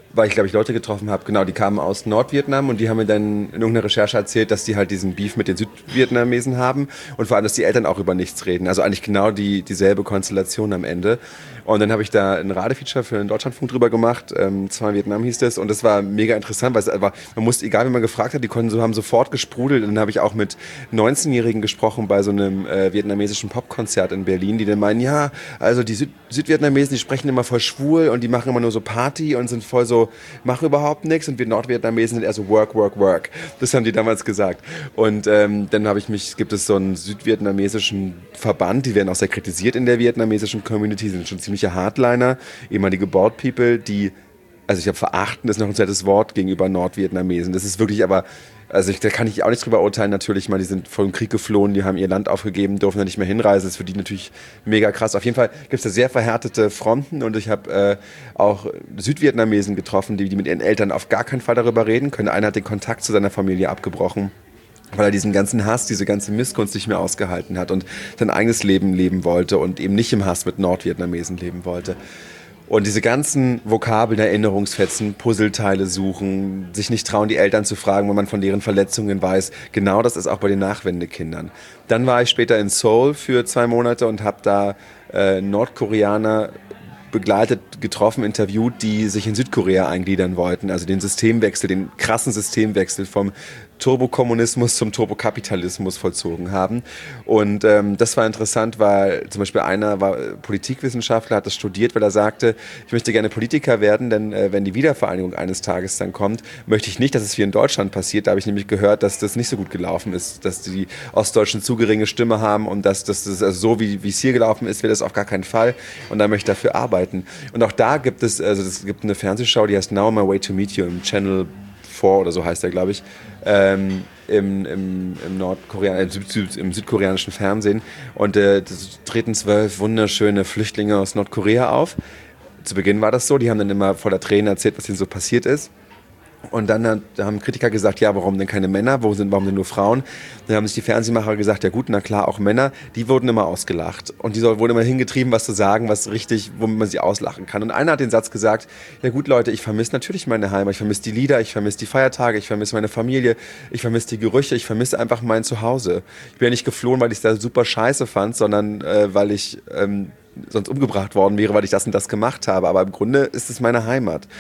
Speaker 3: weil ich, glaube ich, Leute getroffen habe, genau, die kamen aus Nordvietnam und die haben mir dann in irgendeiner Recherche erzählt, dass die halt diesen Beef mit den Südvietnamesen haben und vor allem, dass die Eltern auch über nichts reden. Also eigentlich genau die, dieselbe Konstellation am Ende. Und dann habe ich da ein Radefeature für den Deutschlandfunk drüber gemacht, ähm, zwar Vietnam hieß das, und das war mega interessant, weil es aber, man musste, egal wie man gefragt hat, die konnten so, haben sofort gesprudelt. Und dann habe ich auch mit neunzehnjährigen gesprochen bei so einem äh, vietnamesischen Popkonzert in Berlin, die dann meinen, ja, also die Süd Südvietnamesen, die sprechen immer voll schwul und die machen immer nur so Party und sind voll so, machen überhaupt nichts, und wir Nordvietnamesen sind eher so Work, Work, Work. Das haben die damals gesagt. Und ähm, dann habe ich mich, gibt es so einen südvietnamesischen Verband, die werden auch sehr kritisiert in der vietnamesischen Community, sind schon ziemliche Hardliner, ehemalige Board People, die, also ich habe verachten, ist noch ein zweites Wort gegenüber Nordvietnamesen. Das ist wirklich aber, also ich, da kann ich auch nichts drüber urteilen, natürlich mal, die sind vor dem Krieg geflohen, die haben ihr Land aufgegeben, dürfen da nicht mehr hinreisen, das ist für die natürlich mega krass. Auf jeden Fall gibt es da sehr verhärtete Fronten, und ich habe äh, auch Südvietnamesen getroffen, die, die mit ihren Eltern auf gar keinen Fall darüber reden können. Einer hat den Kontakt zu seiner Familie abgebrochen, weil er diesen ganzen Hass, diese ganze Missgunst nicht mehr ausgehalten hat und sein eigenes Leben leben wollte und eben nicht im Hass mit Nordvietnamesen leben wollte. Und diese ganzen Vokabeln, Erinnerungsfetzen, Puzzleteile suchen, sich nicht trauen, die Eltern zu fragen, wenn man von deren Verletzungen weiß. Genau das ist auch bei den Nachwendekindern. Dann war ich später in Seoul für zwei Monate und habe da äh, Nordkoreaner begleitet, getroffen, interviewt, die sich in Südkorea eingliedern wollten. Also den Systemwechsel, den krassen Systemwechsel vom Turbokommunismus zum Turbokapitalismus vollzogen haben. Und ähm, das war interessant, weil zum Beispiel einer war Politikwissenschaftler, hat das studiert, weil er sagte, ich möchte gerne Politiker werden, denn äh, wenn die Wiedervereinigung eines Tages dann kommt, möchte ich nicht, dass es wie in Deutschland passiert. Da habe ich nämlich gehört, dass das nicht so gut gelaufen ist, dass die Ostdeutschen zu geringe Stimme haben und dass das also so, wie wie es hier gelaufen ist, wird das auf gar keinen Fall. Und da möchte ich dafür arbeiten. Und auch da gibt es, also es gibt eine Fernsehschau, die heißt Now My Way to Meet You im Channel vier oder so heißt der, glaube ich, ähm, im, im, im, Nordkorean, äh, Süd, im südkoreanischen Fernsehen. Und äh, das treten zwölf wunderschöne Flüchtlinge aus Nordkorea auf. Zu Beginn war das so, die haben dann immer voller Tränen erzählt, was ihnen so passiert ist. Und dann hat, haben Kritiker gesagt, ja, warum denn keine Männer, wo sind, warum denn nur Frauen? Dann haben sich die Fernsehmacher gesagt, ja gut, na klar, auch Männer, die wurden immer ausgelacht. Und die wurden immer hingetrieben, was zu sagen, was richtig, womit man sie auslachen kann. Und einer hat den Satz gesagt, ja gut Leute, ich vermisse natürlich meine Heimat, ich vermisse die Lieder, ich vermisse die Feiertage, ich vermisse meine Familie, ich vermisse die Gerüche, ich vermisse einfach mein Zuhause. Ich bin ja nicht geflohen, weil ich es da super scheiße fand, sondern äh, weil ich ähm, sonst umgebracht worden wäre, weil ich das und das gemacht habe. Aber im Grunde ist es meine Heimat.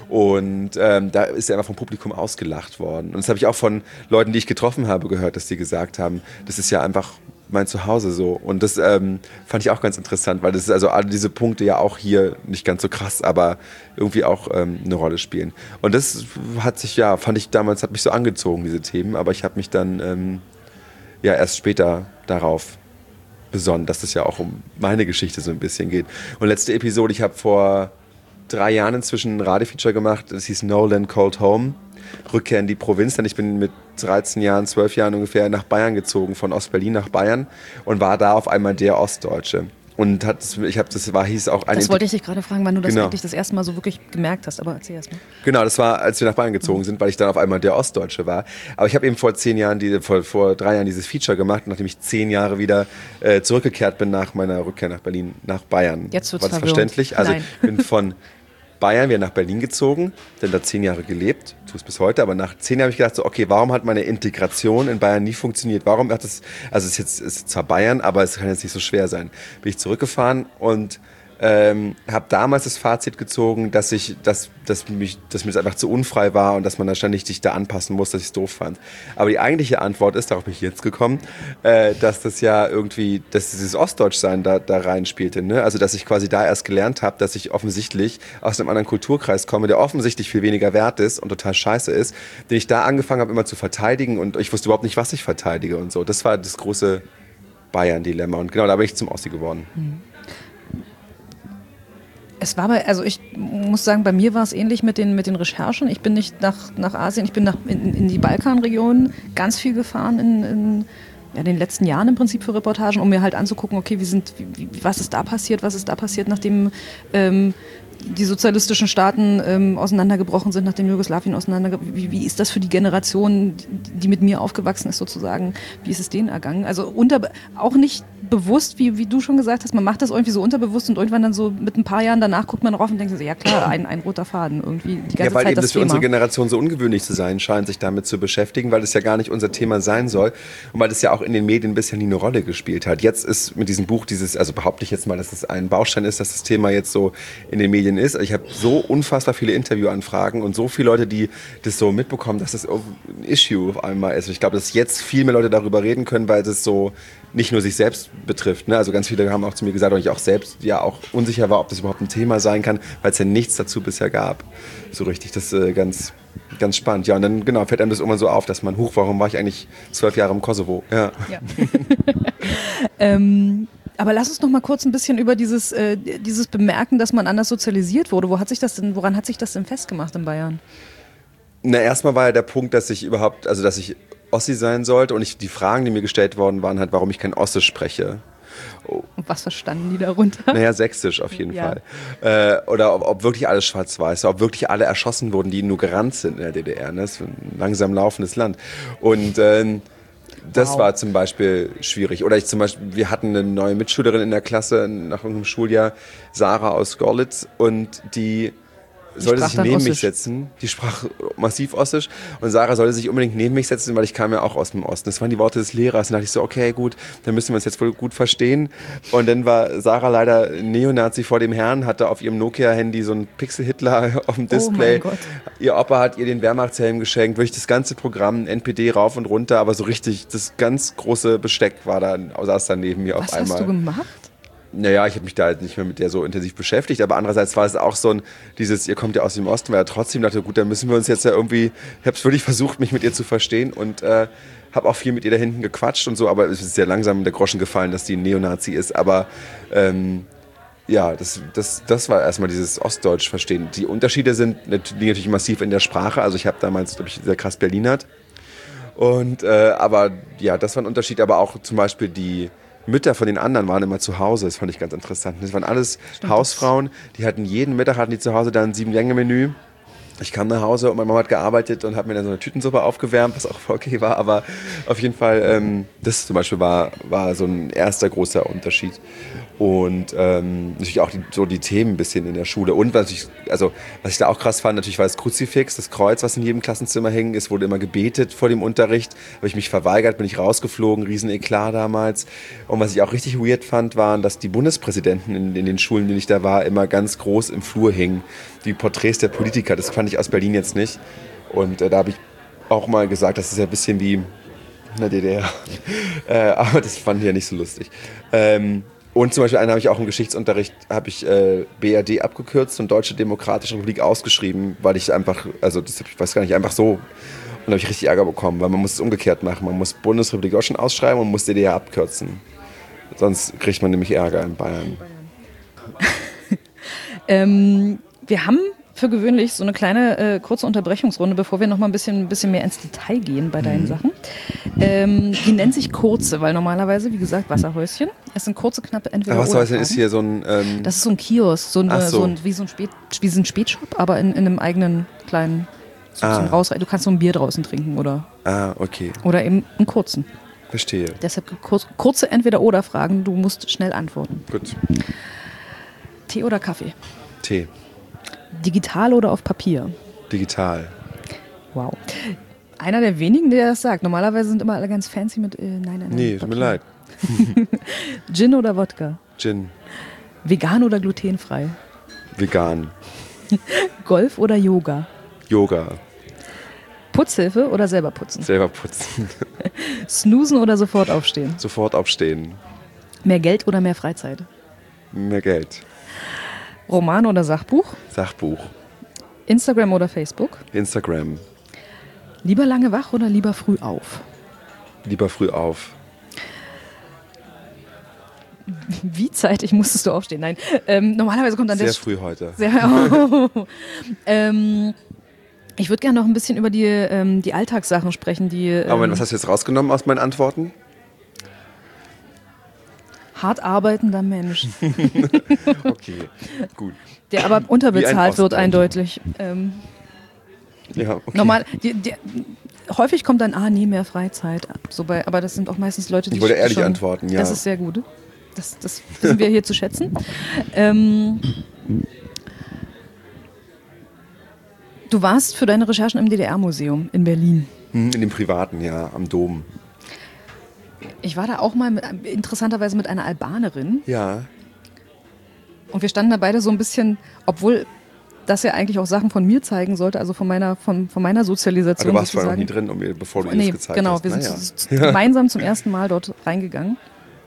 Speaker 3: Und ähm, da ist er einfach vom Publikum ausgelacht worden. Und das habe ich auch von Leuten, die ich getroffen habe, gehört, dass die gesagt haben, das ist ja einfach mein Zuhause so. Und das ähm, fand ich auch ganz interessant, weil das ist also alle diese Punkte ja auch hier nicht ganz so krass, aber irgendwie auch ähm, eine Rolle spielen. Und das hat sich, ja, fand ich damals, hat mich so angezogen, diese Themen. Aber ich habe mich dann ähm, ja erst später darauf besonnen, dass es ja auch um meine Geschichte so ein bisschen geht. Und letzte Episode, ich habe vor drei Jahren inzwischen ein Radefeature gemacht, das hieß No Land Called Home, Rückkehr in die Provinz, denn ich bin mit dreizehn Jahren, zwölf Jahren ungefähr nach Bayern gezogen, von Ostberlin nach Bayern, und war da auf einmal der Ostdeutsche. Und hat, ich habe, das war, hieß auch ein.
Speaker 1: Das wollte ich dich gerade fragen, wann du das
Speaker 3: genau.
Speaker 1: eigentlich das erste Mal so wirklich gemerkt hast, aber erzähl erst mal.
Speaker 3: Genau, das war, als wir nach Bayern gezogen sind, weil ich dann auf einmal der Ostdeutsche war. Aber ich habe eben vor zehn Jahren, die, vor, vor drei Jahren dieses Feature gemacht, nachdem ich zehn Jahre wieder äh, zurückgekehrt bin nach meiner Rückkehr nach Berlin, nach Bayern.
Speaker 1: Jetzt wird's
Speaker 3: war das
Speaker 1: verwirrend.
Speaker 3: verständlich? Also
Speaker 1: Nein.
Speaker 3: ich bin von Bayern wieder nach Berlin gezogen, dann da zehn Jahre gelebt, tue es bis heute, aber nach zehn Jahren habe ich gedacht, so, okay, warum hat meine Integration in Bayern nie funktioniert? Warum hat es, also es ist jetzt ist zwar Bayern, aber es kann jetzt nicht so schwer sein. Bin ich zurückgefahren und ähm, habe damals das Fazit gezogen, dass ich, dass, dass mich, dass mir das einfach zu unfrei war und dass man da ständig sich da anpassen muss, dass ich es doof fand. Aber die eigentliche Antwort ist, darauf bin ich jetzt gekommen, äh, dass das ja irgendwie, dass dieses Ostdeutschsein da, da reinspielte, ne? Also dass ich quasi da erst gelernt habe, dass ich offensichtlich aus einem anderen Kulturkreis komme, der offensichtlich viel weniger wert ist und total scheiße ist, den ich da angefangen habe immer zu verteidigen, und ich wusste überhaupt nicht, was ich verteidige und so. Das war das große Bayern-Dilemma, und genau da bin ich zum Ossi geworden.
Speaker 1: Mhm. Es war bei, also ich muss sagen, bei mir war es ähnlich mit den, mit den Recherchen. Ich bin nicht nach, nach Asien, ich bin nach, in, in die Balkanregion ganz viel gefahren in, in ja, den letzten Jahren im Prinzip für Reportagen, um mir halt anzugucken, okay, wie sind, wie, was ist da passiert, was ist da passiert, nachdem ähm, die sozialistischen Staaten ähm, auseinandergebrochen sind, nachdem Jugoslawien auseinandergebrochen wie, wie ist das für die Generation, die, die mit mir aufgewachsen ist sozusagen, wie ist es denen ergangen? Also unter, auch nicht bewusst, wie, wie du schon gesagt hast, man macht das irgendwie so unterbewusst und irgendwann dann so mit ein paar Jahren danach guckt man drauf und denkt so, ja klar, ein, ein roter Faden irgendwie die ganze
Speaker 3: ja, weil
Speaker 1: Zeit
Speaker 3: eben
Speaker 1: das
Speaker 3: das für
Speaker 1: Thema.
Speaker 3: unsere Generation so ungewöhnlich zu sein scheint, sich damit zu beschäftigen, weil es ja gar nicht unser Thema sein soll und weil es ja auch in den Medien bisher nie eine Rolle gespielt hat. Jetzt ist mit diesem Buch dieses, also behaupte ich jetzt mal, dass es ein Baustein ist, dass das Thema jetzt so in den Medien ist. Ich habe so unfassbar viele Interviewanfragen und so viele Leute, die das so mitbekommen, dass das ein Issue auf einmal ist. Und ich glaube, dass jetzt viel mehr Leute darüber reden können, weil das so nicht nur sich selbst betrifft. Ne? Also ganz viele haben auch zu mir gesagt, und ich auch selbst ja auch unsicher war, ob das überhaupt ein Thema sein kann, weil es ja nichts dazu bisher gab. So richtig, das ist äh, ganz, ganz spannend. Ja, und dann genau fällt einem das immer so auf, dass man, huch, warum war ich eigentlich zwölf Jahre im Kosovo? Ja.
Speaker 1: Ja. ähm, aber lass uns noch mal kurz ein bisschen über dieses, äh, dieses Bemerken, dass man anders sozialisiert wurde. Wo hat sich das denn, woran hat sich das denn festgemacht in Bayern?
Speaker 3: Na, erstmal war ja der Punkt, dass ich überhaupt, also dass ich Ossi sein sollte und ich, die Fragen, die mir gestellt worden waren, halt, warum ich kein Ossisch spreche.
Speaker 1: Oh. Und was verstanden die darunter?
Speaker 3: Naja, sächsisch auf jeden
Speaker 1: ja.
Speaker 3: Fall. Äh, oder ob, ob wirklich alles schwarz-weiß, ob wirklich alle erschossen wurden, die nur gerannt sind in der D D R. Ne? Das ist ein langsam laufendes Land. Und äh, das wow. war zum Beispiel schwierig. Oder ich zum Beispiel, wir hatten eine neue Mitschülerin in der Klasse nach irgendeinem Schuljahr, Sarah aus Görlitz, und die
Speaker 1: Die
Speaker 3: sollte sich neben
Speaker 1: Ossisch.
Speaker 3: mich setzen. Die sprach massiv Ossisch. Und Sarah sollte sich unbedingt neben mich setzen, weil ich kam ja auch aus dem Osten. Das waren die Worte des Lehrers. Und da dachte ich so, okay, gut, dann müssen wir uns jetzt wohl gut verstehen. Und dann war Sarah leider Neonazi vor dem Herrn, hatte auf ihrem Nokia-Handy so einen Pixel-Hitler auf dem Display.
Speaker 1: Oh mein Gott.
Speaker 3: Ihr Opa hat ihr den Wehrmachtshelm geschenkt, wirklich das ganze Programm, N P D rauf und runter, aber so richtig, das ganz große Besteck war da, saß da neben mir
Speaker 1: Was
Speaker 3: auf einmal.
Speaker 1: Was hast du gemacht?
Speaker 3: Naja, ich habe mich da halt nicht mehr mit der so intensiv beschäftigt, aber andererseits war es auch so ein, dieses, ihr kommt ja aus dem Osten, weil er trotzdem dachte, gut, dann müssen wir uns jetzt ja irgendwie, ich habe es wirklich versucht, mich mit ihr zu verstehen und äh, habe auch viel mit ihr da hinten gequatscht und so, aber es ist sehr langsam der Groschen gefallen, dass die ein Neonazi ist, aber ähm, ja, das, das, das war erstmal dieses Ostdeutsch verstehen. Die Unterschiede sind liegen natürlich massiv in der Sprache, also ich habe damals, glaube ich, sehr krass Berlinert und, äh, aber ja, das war ein Unterschied, aber auch zum Beispiel die Mütter von den anderen waren immer zu Hause, das fand ich ganz interessant. Das waren alles Stimmt, Hausfrauen, die hatten jeden Mittag hatten die zu Hause dann ein Sieben-Gänge-Menü. Ich kam nach Hause und meine Mama hat gearbeitet und hat mir dann so eine Tütensuppe aufgewärmt, was auch okay war, aber auf jeden Fall, ähm, das zum Beispiel war, war so ein erster großer Unterschied. Und ähm, natürlich auch die, so die Themen ein bisschen in der Schule. Und was ich, also, was ich da auch krass fand, natürlich war das Kruzifix, das Kreuz, was in jedem Klassenzimmer hing. Es wurde immer gebetet vor dem Unterricht. Habe ich mich verweigert, bin ich rausgeflogen, riesen Eklat damals. Und was ich auch richtig weird fand, waren, dass die Bundespräsidenten in, in den Schulen, in denen ich da war, immer ganz groß im Flur hingen. Die Porträts der Politiker, das fand ich aus Berlin jetzt nicht. Und äh, da habe ich auch mal gesagt, das ist ja ein bisschen wie in der D D R. äh, aber das fand ich ja nicht so lustig. Ähm, Und zum Beispiel einen habe ich auch im Geschichtsunterricht, habe ich äh, B R D abgekürzt und Deutsche Demokratische Republik ausgeschrieben, weil ich einfach, also das, ich weiß gar nicht, einfach so. Und da habe ich richtig Ärger bekommen, weil man muss es umgekehrt machen. Man muss Bundesrepublik Deutschland ausschreiben und muss D D R abkürzen. Sonst kriegt man nämlich Ärger in Bayern.
Speaker 1: ähm, wir haben für gewöhnlich so eine kleine äh, kurze Unterbrechungsrunde, bevor wir noch mal ein bisschen, ein bisschen mehr ins Detail gehen bei deinen mhm. Sachen. Ähm, die nennt sich kurze, weil normalerweise, wie gesagt, Wasserhäuschen. Es sind kurze, knappe entweder
Speaker 3: oder. Wasserhäuschen ist hier so ein... Ähm
Speaker 1: das ist so ein Kiosk, so, eine,
Speaker 3: so.
Speaker 1: so ein, wie, so ein Spät, wie so ein Spätshop, aber in, in einem eigenen kleinen... So,
Speaker 3: ah.
Speaker 1: so ein Raus, du kannst so ein Bier draußen trinken oder...
Speaker 3: Ah, okay.
Speaker 1: Oder eben einen kurzen.
Speaker 3: Verstehe.
Speaker 1: Deshalb kurz, kurze Entweder-Oder-Fragen, du musst schnell antworten.
Speaker 3: Gut.
Speaker 1: Tee oder Kaffee?
Speaker 3: Tee.
Speaker 1: Digital oder auf Papier?
Speaker 3: Digital.
Speaker 1: Wow. Einer der wenigen, der das sagt. Normalerweise sind immer alle ganz fancy mit äh, nein, nein, nein.
Speaker 3: Nee, tut mir leid.
Speaker 1: Gin oder Wodka?
Speaker 3: Gin.
Speaker 1: Vegan oder glutenfrei?
Speaker 3: Vegan.
Speaker 1: Golf oder Yoga?
Speaker 3: Yoga.
Speaker 1: Putzhilfe oder selber putzen?
Speaker 3: Selber putzen.
Speaker 1: Snoozen oder sofort aufstehen?
Speaker 3: Sofort aufstehen.
Speaker 1: Mehr Geld oder mehr Freizeit?
Speaker 3: Mehr Geld.
Speaker 1: Roman oder Sachbuch?
Speaker 3: Sachbuch.
Speaker 1: Instagram oder Facebook?
Speaker 3: Instagram.
Speaker 1: Lieber lange wach oder lieber früh auf?
Speaker 3: Lieber früh auf.
Speaker 1: Wie zeitig musstest du aufstehen? Nein, ähm, normalerweise kommt dann
Speaker 3: sehr
Speaker 1: der...
Speaker 3: Sehr früh heute.
Speaker 1: Sehr, oh. ähm, ich würde gerne noch ein bisschen über die, ähm, die Alltagssachen sprechen, die... Ähm,
Speaker 3: Aber was hast du jetzt rausgenommen aus meinen Antworten?
Speaker 1: Hart arbeitender Mensch.
Speaker 3: Okay, gut.
Speaker 1: Der aber unterbezahlt wird eindeutig. Ähm,
Speaker 3: ja, okay.
Speaker 1: Normal, die, die, häufig kommt dann, ah, nee, mehr Freizeit. So bei, aber das sind auch meistens Leute, die
Speaker 3: Ich wollte ehrlich
Speaker 1: schon,
Speaker 3: antworten, ja.
Speaker 1: Das ist sehr gut. Das, das wissen wir hier zu schätzen. Ähm, du warst für deine Recherchen im D D R-Museum in Berlin.
Speaker 3: In dem privaten, ja, am Dom.
Speaker 1: Ich war da auch mal mit, interessanterweise mit einer Albanerin.
Speaker 3: Ja.
Speaker 1: Und wir standen da beide so ein bisschen, obwohl das ja eigentlich auch Sachen von mir zeigen sollte, also von meiner, von, von meiner Sozialisation.
Speaker 3: Aber du warst vorher noch
Speaker 1: sozusagen.
Speaker 3: nie drin, um mir, bevor du
Speaker 1: nee,
Speaker 3: das gezeigt
Speaker 1: genau,
Speaker 3: hast.
Speaker 1: wir sind
Speaker 3: naja.
Speaker 1: zu, zu, gemeinsam zum ersten Mal dort reingegangen.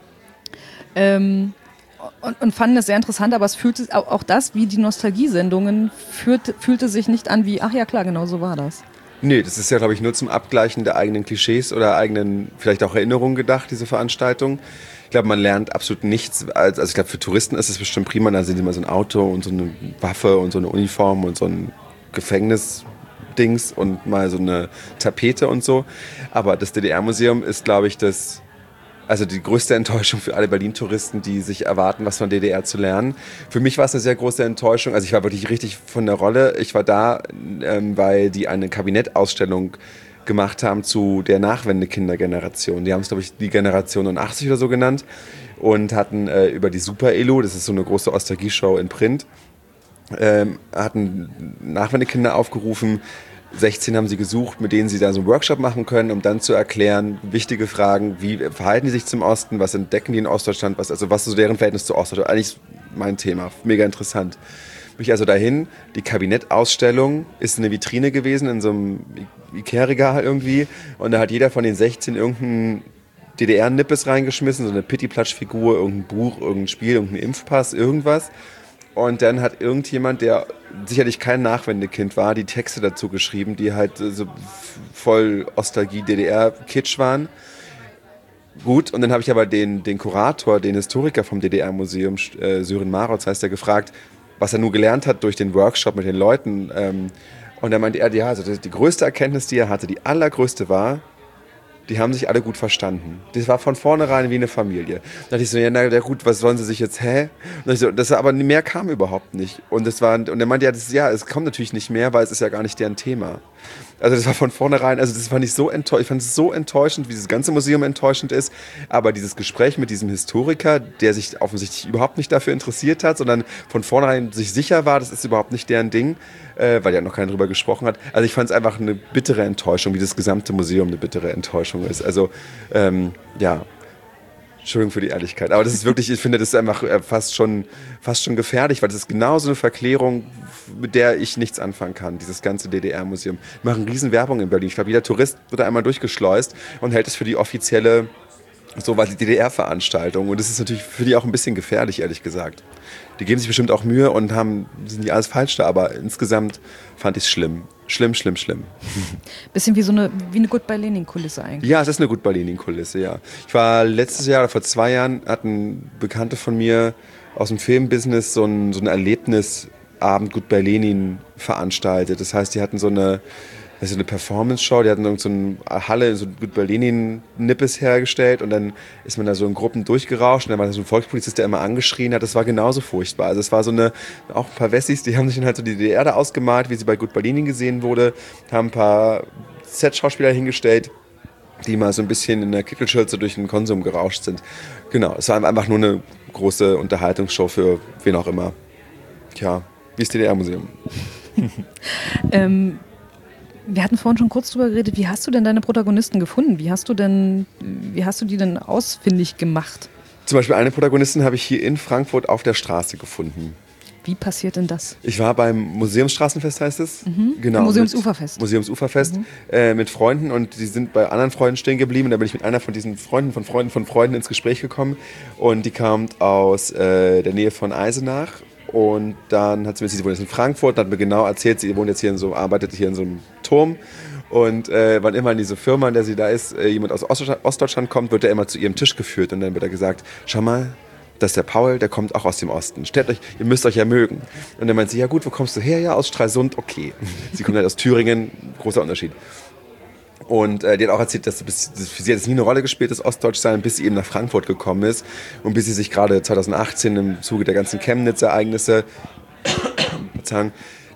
Speaker 1: Ähm, und, und fanden es sehr interessant, aber es fühlte auch, auch das, wie die Nostalgiesendungen, fühlte, fühlte sich nicht an wie, ach ja klar, genau so war das.
Speaker 3: Nee, das ist ja, glaube ich, nur zum Abgleichen der eigenen Klischees oder eigenen, vielleicht auch Erinnerungen gedacht, diese Veranstaltung. Ich glaube, man lernt absolut nichts. Also ich glaube, für Touristen ist es bestimmt prima, da sehen sie mal so ein Auto und so eine Waffe und so eine Uniform und so ein Gefängnisdings und mal so eine Tapete und so. Aber das D D R-Museum ist, glaube ich, das... Also die größte Enttäuschung für alle Berlin-Touristen, die sich erwarten, was von D D R zu lernen. Für mich war es eine sehr große Enttäuschung. Also ich war wirklich richtig von der Rolle. Ich war da, ähm, weil die eine Kabinettausstellung gemacht haben zu der Nachwende-Kindergeneration. Die haben es, glaube ich, die Generation achtzig oder so genannt und hatten äh, über die Super-Elo, das ist so eine große Nostalgie-Show in Print, ähm, hatten Nachwendekinder aufgerufen. sechzehn haben sie gesucht, mit denen sie da so einen Workshop machen können, um dann zu erklären, wichtige Fragen, wie verhalten die sich zum Osten, was entdecken die in Ostdeutschland, was, also was ist so deren Verhältnis zu Ostdeutschland, eigentlich mein Thema, mega interessant. Mich also dahin, die Kabinettausstellung ist eine Vitrine gewesen in so einem Ikea-Regal irgendwie und da hat jeder von den sechzehn irgendeinen D D R-Nippes reingeschmissen, so eine Pitti-Platsch-Figur, irgendein Buch, irgendein Spiel, irgendein Impfpass, irgendwas. Und dann hat irgendjemand, der sicherlich kein Nachwendekind war, die Texte dazu geschrieben, die halt so voll Nostalgie-D D R-Kitsch waren. Gut, und dann habe ich aber den, den Kurator, den Historiker vom D D R-Museum, äh, Sören Marotz heißt der, gefragt, was er nur gelernt hat durch den Workshop mit den Leuten. Ähm, und dann meinte er, ja, also die größte Erkenntnis, die er hatte, die allergrößte war, die haben sich alle gut verstanden. Das war von vornherein wie eine Familie. Da dachte ich so, ja, na gut, was sollen sie sich jetzt, hä? Und ich so, das, aber mehr kam überhaupt nicht. Und das war, und er meinte, ja, das, ja, es kommt natürlich nicht mehr, weil es ist ja gar nicht deren Thema. Also das war von vornherein, also das fand ich so enttäuschend, ich fand es so enttäuschend, wie dieses ganze Museum enttäuschend ist, aber dieses Gespräch mit diesem Historiker, der sich offensichtlich überhaupt nicht dafür interessiert hat, sondern von vornherein sich sicher war, das ist überhaupt nicht deren Ding, äh, weil ja noch keiner drüber gesprochen hat. Also ich fand es einfach eine bittere Enttäuschung, wie das gesamte Museum eine bittere Enttäuschung ist. Also, ähm, ja... Entschuldigung für die Ehrlichkeit, aber das ist wirklich, ich finde, das ist einfach fast schon, fast schon gefährlich, weil das ist genau so eine Verklärung, mit der ich nichts anfangen kann, dieses ganze D D R-Museum. Wir machen riesen Werbung in Berlin. Ich glaube, jeder Tourist wird da einmal durchgeschleust und hält es für die offizielle, so war die D D R-Veranstaltung. Und das ist natürlich für die auch ein bisschen gefährlich, ehrlich gesagt. Die geben sich bestimmt auch Mühe und haben, sind nicht alles falsch da, aber insgesamt fand ich es schlimm. Schlimm, schlimm, schlimm.
Speaker 1: Bisschen wie so eine, wie eine Goodbye-Lenin-Kulisse eigentlich.
Speaker 3: Ja, es ist eine Goodbye-Lenin-Kulisse, ja. Ich war letztes Jahr oder vor zwei Jahren, hatten Bekannte von mir aus dem Filmbusiness so ein, so ein Erlebnisabend Goodbye-Lenin veranstaltet. Das heißt, die hatten so eine, also eine Performance-Show, die hatten so eine Halle, so ein Goodbye-Lenin-Nippes hergestellt und dann ist man da so in Gruppen durchgerauscht und dann war da so ein Volkspolizist, der immer angeschrien hat. Das war genauso furchtbar. Also es war so eine, auch ein paar Wessis, die haben sich dann halt so die D D R da ausgemalt, wie sie bei Goodbye-Lenin gesehen wurde, haben ein paar Set-Schauspieler hingestellt, die mal so ein bisschen in der Kittelschürze durch den Konsum gerauscht sind. Genau, es war einfach nur eine große Unterhaltungsshow für wen auch immer. Tja, wie das D D R-Museum.
Speaker 1: ähm, wir hatten vorhin schon kurz drüber geredet, wie hast du denn deine Protagonisten gefunden? Wie hast du denn, wie hast du die denn ausfindig gemacht?
Speaker 3: Zum Beispiel eine Protagonistin habe ich hier in Frankfurt auf der Straße gefunden.
Speaker 1: Wie passiert denn das?
Speaker 3: Ich war beim Museumsstraßenfest, heißt es.
Speaker 1: Mhm.
Speaker 3: Genau.
Speaker 1: Museumsuferfest.
Speaker 3: Museumsuferfest
Speaker 1: Mhm.
Speaker 3: äh, mit Freunden und die sind bei anderen Freunden stehen geblieben. Und da bin ich mit einer von diesen Freunden, von Freunden, von Freunden ins Gespräch gekommen. Und die kam aus äh, der Nähe von Eisenach. Und dann hat sie mir gesagt, sie wohnt jetzt in Frankfurt und hat mir genau erzählt, sie wohnt jetzt hier in so, arbeitet hier in so einem Turm. Und äh, wann immer in diese Firma, in der sie da ist, äh, jemand aus Ostdeutschland, Ostdeutschland kommt, wird er immer zu ihrem Tisch geführt. Und dann wird er gesagt, schau mal, das ist der Paul, der kommt auch aus dem Osten. Stellt euch, ihr müsst euch ja mögen. Und dann meint sie, ja gut, wo kommst du her? Ja, aus Stralsund, okay. Sie kommt halt aus Thüringen, großer Unterschied. Und äh, die hat auch erzählt, dass bis, das für sie hat es nie eine Rolle gespielt, das Ostdeutschsein, bis sie eben nach Frankfurt gekommen ist. Und bis sie sich gerade zwanzig achtzehn im Zuge der ganzen Chemnitz-Ereignisse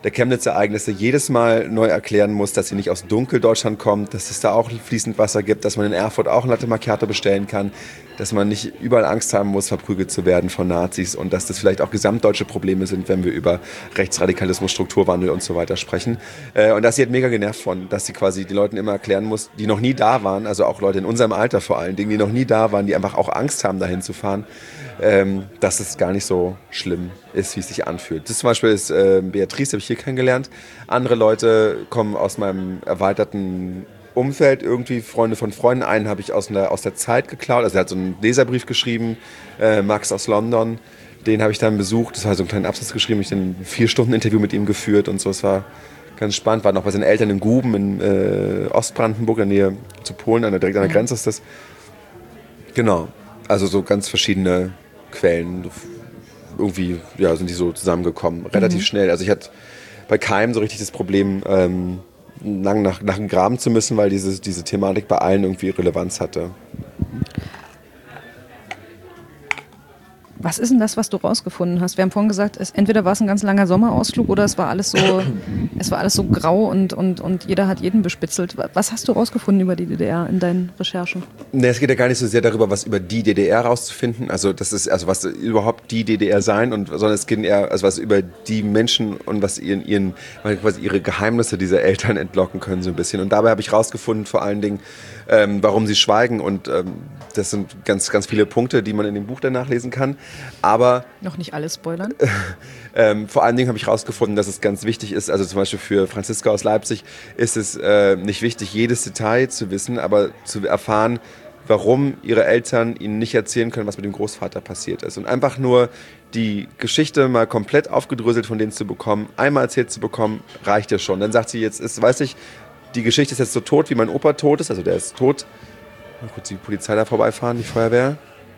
Speaker 3: der Chemnitz-Ereignisse jedes Mal neu erklären muss, dass sie nicht aus Dunkeldeutschland kommt, dass es da auch fließend Wasser gibt, dass man in Erfurt auch ein Latte Macchiato bestellen kann, dass man nicht überall Angst haben muss, verprügelt zu werden von Nazis und dass das vielleicht auch gesamtdeutsche Probleme sind, wenn wir über Rechtsradikalismus, Strukturwandel und so weiter sprechen. Und dass sie halt mega genervt von, dass sie quasi die Leuten immer erklären muss, die noch nie da waren, also auch Leute in unserem Alter vor allen Dingen, die noch nie da waren, die einfach auch Angst haben, dahin zu fahren, ähm, dass es gar nicht so schlimm ist, wie es sich anfühlt. Das zum Beispiel ist äh, Beatrice, habe ich hier kennengelernt. Andere Leute kommen aus meinem erweiterten Umfeld, irgendwie Freunde von Freunden. Einen habe ich aus, einer, aus der Zeit geklaut, also er hat so einen Leserbrief geschrieben, äh, Max aus London, den habe ich dann besucht, das war so einen kleinen Absatz geschrieben, ich habe ein vier Stunden Interview mit ihm geführt und so, es war ganz spannend, war noch bei seinen Eltern in Guben in äh, Ostbrandenburg, in der Nähe zu Polen, an der, direkt an der Grenze ist das. Genau, also so ganz verschiedene Quellen, irgendwie ja, sind die so zusammengekommen, relativ mhm. schnell. Also ich hatte bei keinem so richtig das Problem, ähm, lang nach, nach dem Graben zu müssen, weil diese, diese Thematik bei allen irgendwie Relevanz hatte.
Speaker 1: Was ist denn das, was du rausgefunden hast? Wir haben vorhin gesagt, es, entweder war es ein ganz langer Sommerausflug oder es war alles so, es war alles so grau und, und, und jeder hat jeden bespitzelt. Was hast du rausgefunden über die D D R in deinen Recherchen?
Speaker 3: Nee, es geht ja gar nicht so sehr darüber, was über die D D R rauszufinden, also das ist, also was überhaupt die D D R sein, und, sondern es geht eher, also was über die Menschen und was ihren, ihren, quasi ihre Geheimnisse dieser Eltern entlocken können so ein bisschen. Und dabei habe ich rausgefunden, vor allen Dingen, ähm, warum sie schweigen, und ähm, das sind ganz, ganz viele Punkte, die man in dem Buch dann nachlesen kann. Aber
Speaker 1: noch nicht alles spoilern.
Speaker 3: ähm, vor allen Dingen habe ich herausgefunden, dass es ganz wichtig ist, also zum Beispiel für Franziska aus Leipzig ist es äh, nicht wichtig, jedes Detail zu wissen, aber zu erfahren, warum ihre Eltern ihnen nicht erzählen können, was mit dem Großvater passiert ist. Und einfach nur die Geschichte mal komplett aufgedröselt von denen zu bekommen, einmal erzählt zu bekommen, reicht ja schon. Dann sagt sie, jetzt ist, weiß ich, die Geschichte ist jetzt so tot, wie mein Opa tot ist, also der ist tot. Mal kurz die Polizei da vorbeifahren, die Feuerwehr.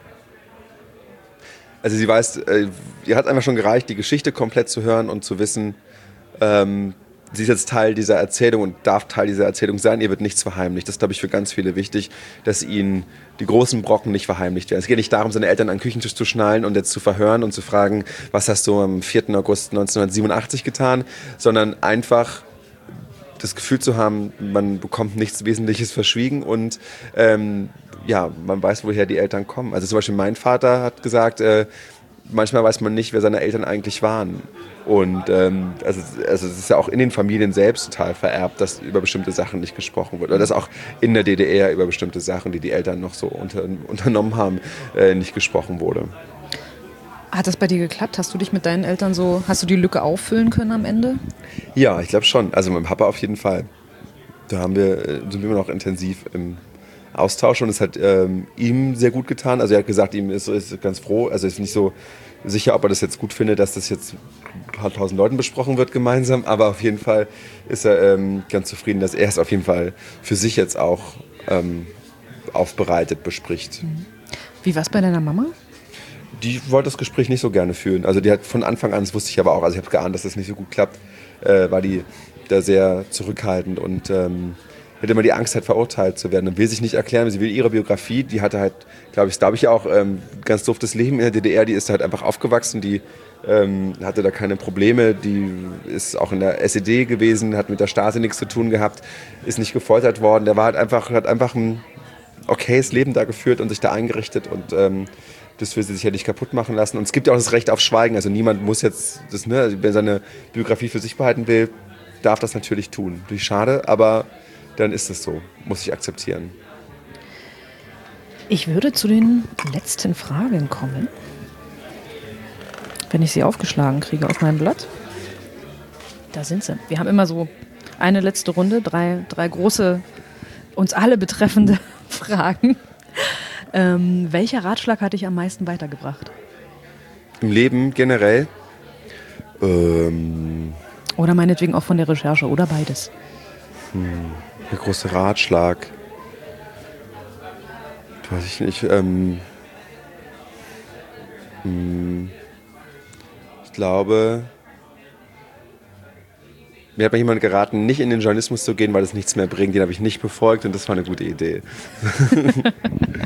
Speaker 3: Also sie weiß, äh, ihr hat einfach schon gereicht, die Geschichte komplett zu hören und zu wissen, ähm, sie ist jetzt Teil dieser Erzählung und darf Teil dieser Erzählung sein. Ihr wird nichts verheimlicht. Das ist, glaube ich, für ganz viele wichtig, dass ihnen die großen Brocken nicht verheimlicht werden. Es geht nicht darum, seine Eltern an den Küchentisch zu schnallen und jetzt zu verhören und zu fragen, was hast du am vierten August neunzehnhundertsiebenundachtzig getan, sondern einfach das Gefühl zu haben, man bekommt nichts Wesentliches verschwiegen und ähm, ja, man weiß, woher die Eltern kommen. Also zum Beispiel mein Vater hat gesagt, äh, manchmal weiß man nicht, wer seine Eltern eigentlich waren. Und ähm, also, also es ist ja auch in den Familien selbst total vererbt, dass über bestimmte Sachen nicht gesprochen wird. Oder dass auch in der D D R über bestimmte Sachen, die die Eltern noch so unter, unternommen haben, äh, nicht gesprochen wurde.
Speaker 1: Hat das bei dir geklappt? Hast du dich mit deinen Eltern so, hast du die Lücke auffüllen können am Ende?
Speaker 3: Ja, ich glaube schon. Also mit dem Papa auf jeden Fall. Da haben wir, sind wir immer noch intensiv im Austausch und es hat ähm, ihm sehr gut getan. Also er hat gesagt, ihm ist, ist ganz froh, also ist nicht so sicher, ob er das jetzt gut findet, dass das jetzt ein paar tausend Leuten besprochen wird gemeinsam, aber auf jeden Fall ist er ähm, ganz zufrieden, dass er es auf jeden Fall für sich jetzt auch ähm, aufbereitet bespricht.
Speaker 1: Wie war es bei deiner Mama?
Speaker 3: Die wollte das Gespräch nicht so gerne führen. Also die hat von Anfang an, das wusste ich aber auch, also ich habe geahnt, dass das nicht so gut klappt, äh, war die da sehr zurückhaltend und ähm, hat immer die Angst, halt verurteilt zu werden und will sich nicht erklären. Sie will ihre Biografie, die hatte halt, glaube ich, glaube ich auch ähm, ganz doofes Leben in der D D R, die ist halt einfach aufgewachsen, die ähm, hatte da keine Probleme, die ist auch in der S E D gewesen, hat mit der Stasi nichts zu tun gehabt, ist nicht gefoltert worden, der war halt einfach, hat einfach ein okayes Leben da geführt und sich da eingerichtet und ähm, das will sie sich ja nicht kaputt machen lassen. Und es gibt ja auch das Recht auf Schweigen. Also niemand muss jetzt, das, ne, wer seine Biografie für sich behalten will, darf das natürlich tun. Natürlich schade, aber dann ist es so. Muss ich akzeptieren.
Speaker 1: Ich würde zu den letzten Fragen kommen. Wenn ich sie aufgeschlagen kriege auf meinem Blatt. Da sind sie. Wir haben immer so eine letzte Runde, drei, drei große, uns alle betreffende Fragen. Ähm, welcher Ratschlag hat dich am meisten weitergebracht?
Speaker 3: Im Leben generell? Ähm,
Speaker 1: oder meinetwegen auch von der Recherche oder beides?
Speaker 3: Hm, der große Ratschlag. Weiß ich nicht. Ähm, hm, ich glaube, mir hat mal jemand geraten, nicht in den Journalismus zu gehen, weil es nichts mehr bringt. Den habe ich nicht befolgt und das war eine gute Idee.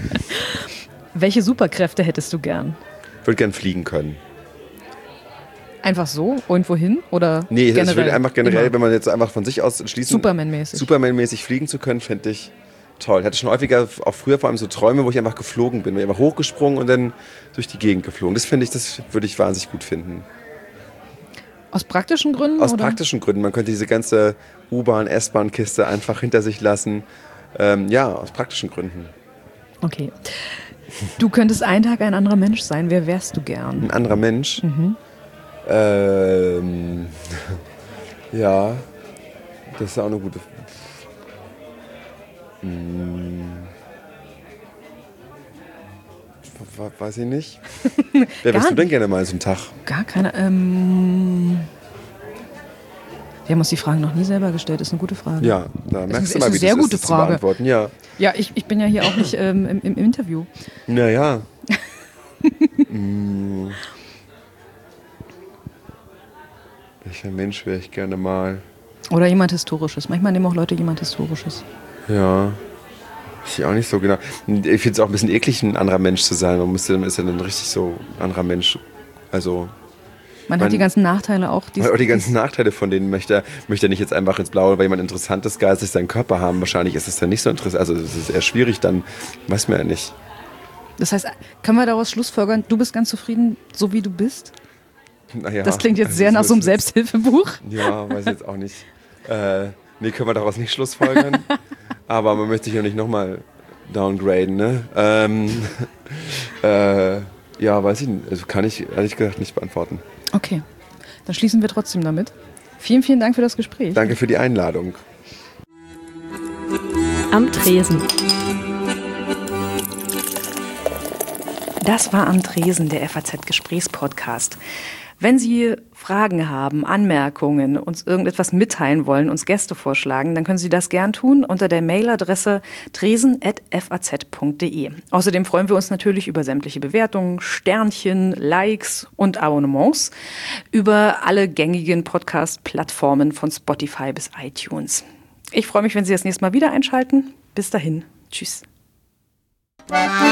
Speaker 1: Welche Superkräfte hättest du gern?
Speaker 3: Ich würde gern fliegen können.
Speaker 1: Einfach so? Irgendwo hin? Oder
Speaker 3: Nee,
Speaker 1: generell?
Speaker 3: ich würde einfach generell,
Speaker 1: Immer.
Speaker 3: wenn man jetzt einfach von sich aus entschließen,
Speaker 1: Superman-mäßig.
Speaker 3: Superman-mäßig fliegen zu können, fände ich toll. Ich hatte schon häufiger, auch früher vor allem so Träume, wo ich einfach geflogen bin. Bin einfach hochgesprungen und dann durch die Gegend geflogen. Das finde ich, das würde ich wahnsinnig gut finden.
Speaker 1: Aus praktischen Gründen?
Speaker 3: Aus
Speaker 1: oder?
Speaker 3: praktischen Gründen. Man könnte diese ganze U-Bahn-, S-Bahn-Kiste einfach hinter sich lassen. Ähm, ja, aus praktischen Gründen.
Speaker 1: Okay. Du könntest einen Tag ein anderer Mensch sein. Wer wärst du gern?
Speaker 3: Ein anderer Mensch?
Speaker 1: Mhm.
Speaker 3: Ähm, ja, das ist auch eine gute. Hm. Weiß ich nicht. Wer wärst du denn gerne mal so einen Tag?
Speaker 1: Gar keine. Ähm, wir haben uns die Fragen noch nie selber gestellt. Das ist eine gute Frage.
Speaker 3: Ja, da merkst
Speaker 1: ist
Speaker 3: du mal,
Speaker 1: eine
Speaker 3: wie
Speaker 1: sehr
Speaker 3: das
Speaker 1: gute
Speaker 3: ist, das zu
Speaker 1: Frage.
Speaker 3: beantworten. Ja,
Speaker 1: Ja, ich, ich bin ja hier auch nicht ähm, im, im Interview.
Speaker 3: naja. hm. Welcher Mensch wäre ich gerne mal?
Speaker 1: Oder jemand Historisches. Manchmal nehmen auch Leute jemand Historisches.
Speaker 3: Ja, weiß ich auch nicht so genau. Ich finde es auch ein bisschen eklig, ein anderer Mensch zu sein. Man muss, ist ja dann richtig so ein anderer Mensch. Also
Speaker 1: Man,
Speaker 3: Man-
Speaker 1: hat die ganzen Nachteile auch. Die
Speaker 3: Weil auch die ganzen Nachteile von denen möchte möchte er nicht jetzt einfach ins Blaue, weil jemand Interessantes geistig seinen Körper haben. Wahrscheinlich ist es dann nicht so interessant. Also es ist eher schwierig, dann weiß man ja nicht.
Speaker 1: Das heißt, können wir daraus schlussfolgern, du bist ganz zufrieden, so wie du bist?
Speaker 3: Naja,
Speaker 1: Das klingt jetzt
Speaker 3: also
Speaker 1: sehr
Speaker 3: es
Speaker 1: nach so einem
Speaker 3: ist-
Speaker 1: Selbsthilfebuch.
Speaker 3: Ja, weiß ich jetzt auch nicht. Äh, nee, können wir daraus nicht schlussfolgern. Aber man möchte sich ja nicht nochmal downgraden, ne? Ähm, äh, ja, weiß ich nicht. Also kann ich ehrlich gesagt nicht beantworten.
Speaker 1: Okay, dann schließen wir trotzdem damit. Vielen, vielen Dank für das Gespräch.
Speaker 3: Danke für die Einladung.
Speaker 2: Am Tresen.
Speaker 1: Das war Am Tresen, der F A Z-Gesprächspodcast. Wenn Sie Fragen haben, Anmerkungen, uns irgendetwas mitteilen wollen, uns Gäste vorschlagen, dann können Sie das gern tun unter der Mailadresse tresen at f a z punkt d e. Außerdem freuen wir uns natürlich über sämtliche Bewertungen, Sternchen, Likes und Abonnements über alle gängigen Podcast-Plattformen von Spotify bis iTunes. Ich freue mich, wenn Sie das nächste Mal wieder einschalten. Bis dahin. Tschüss.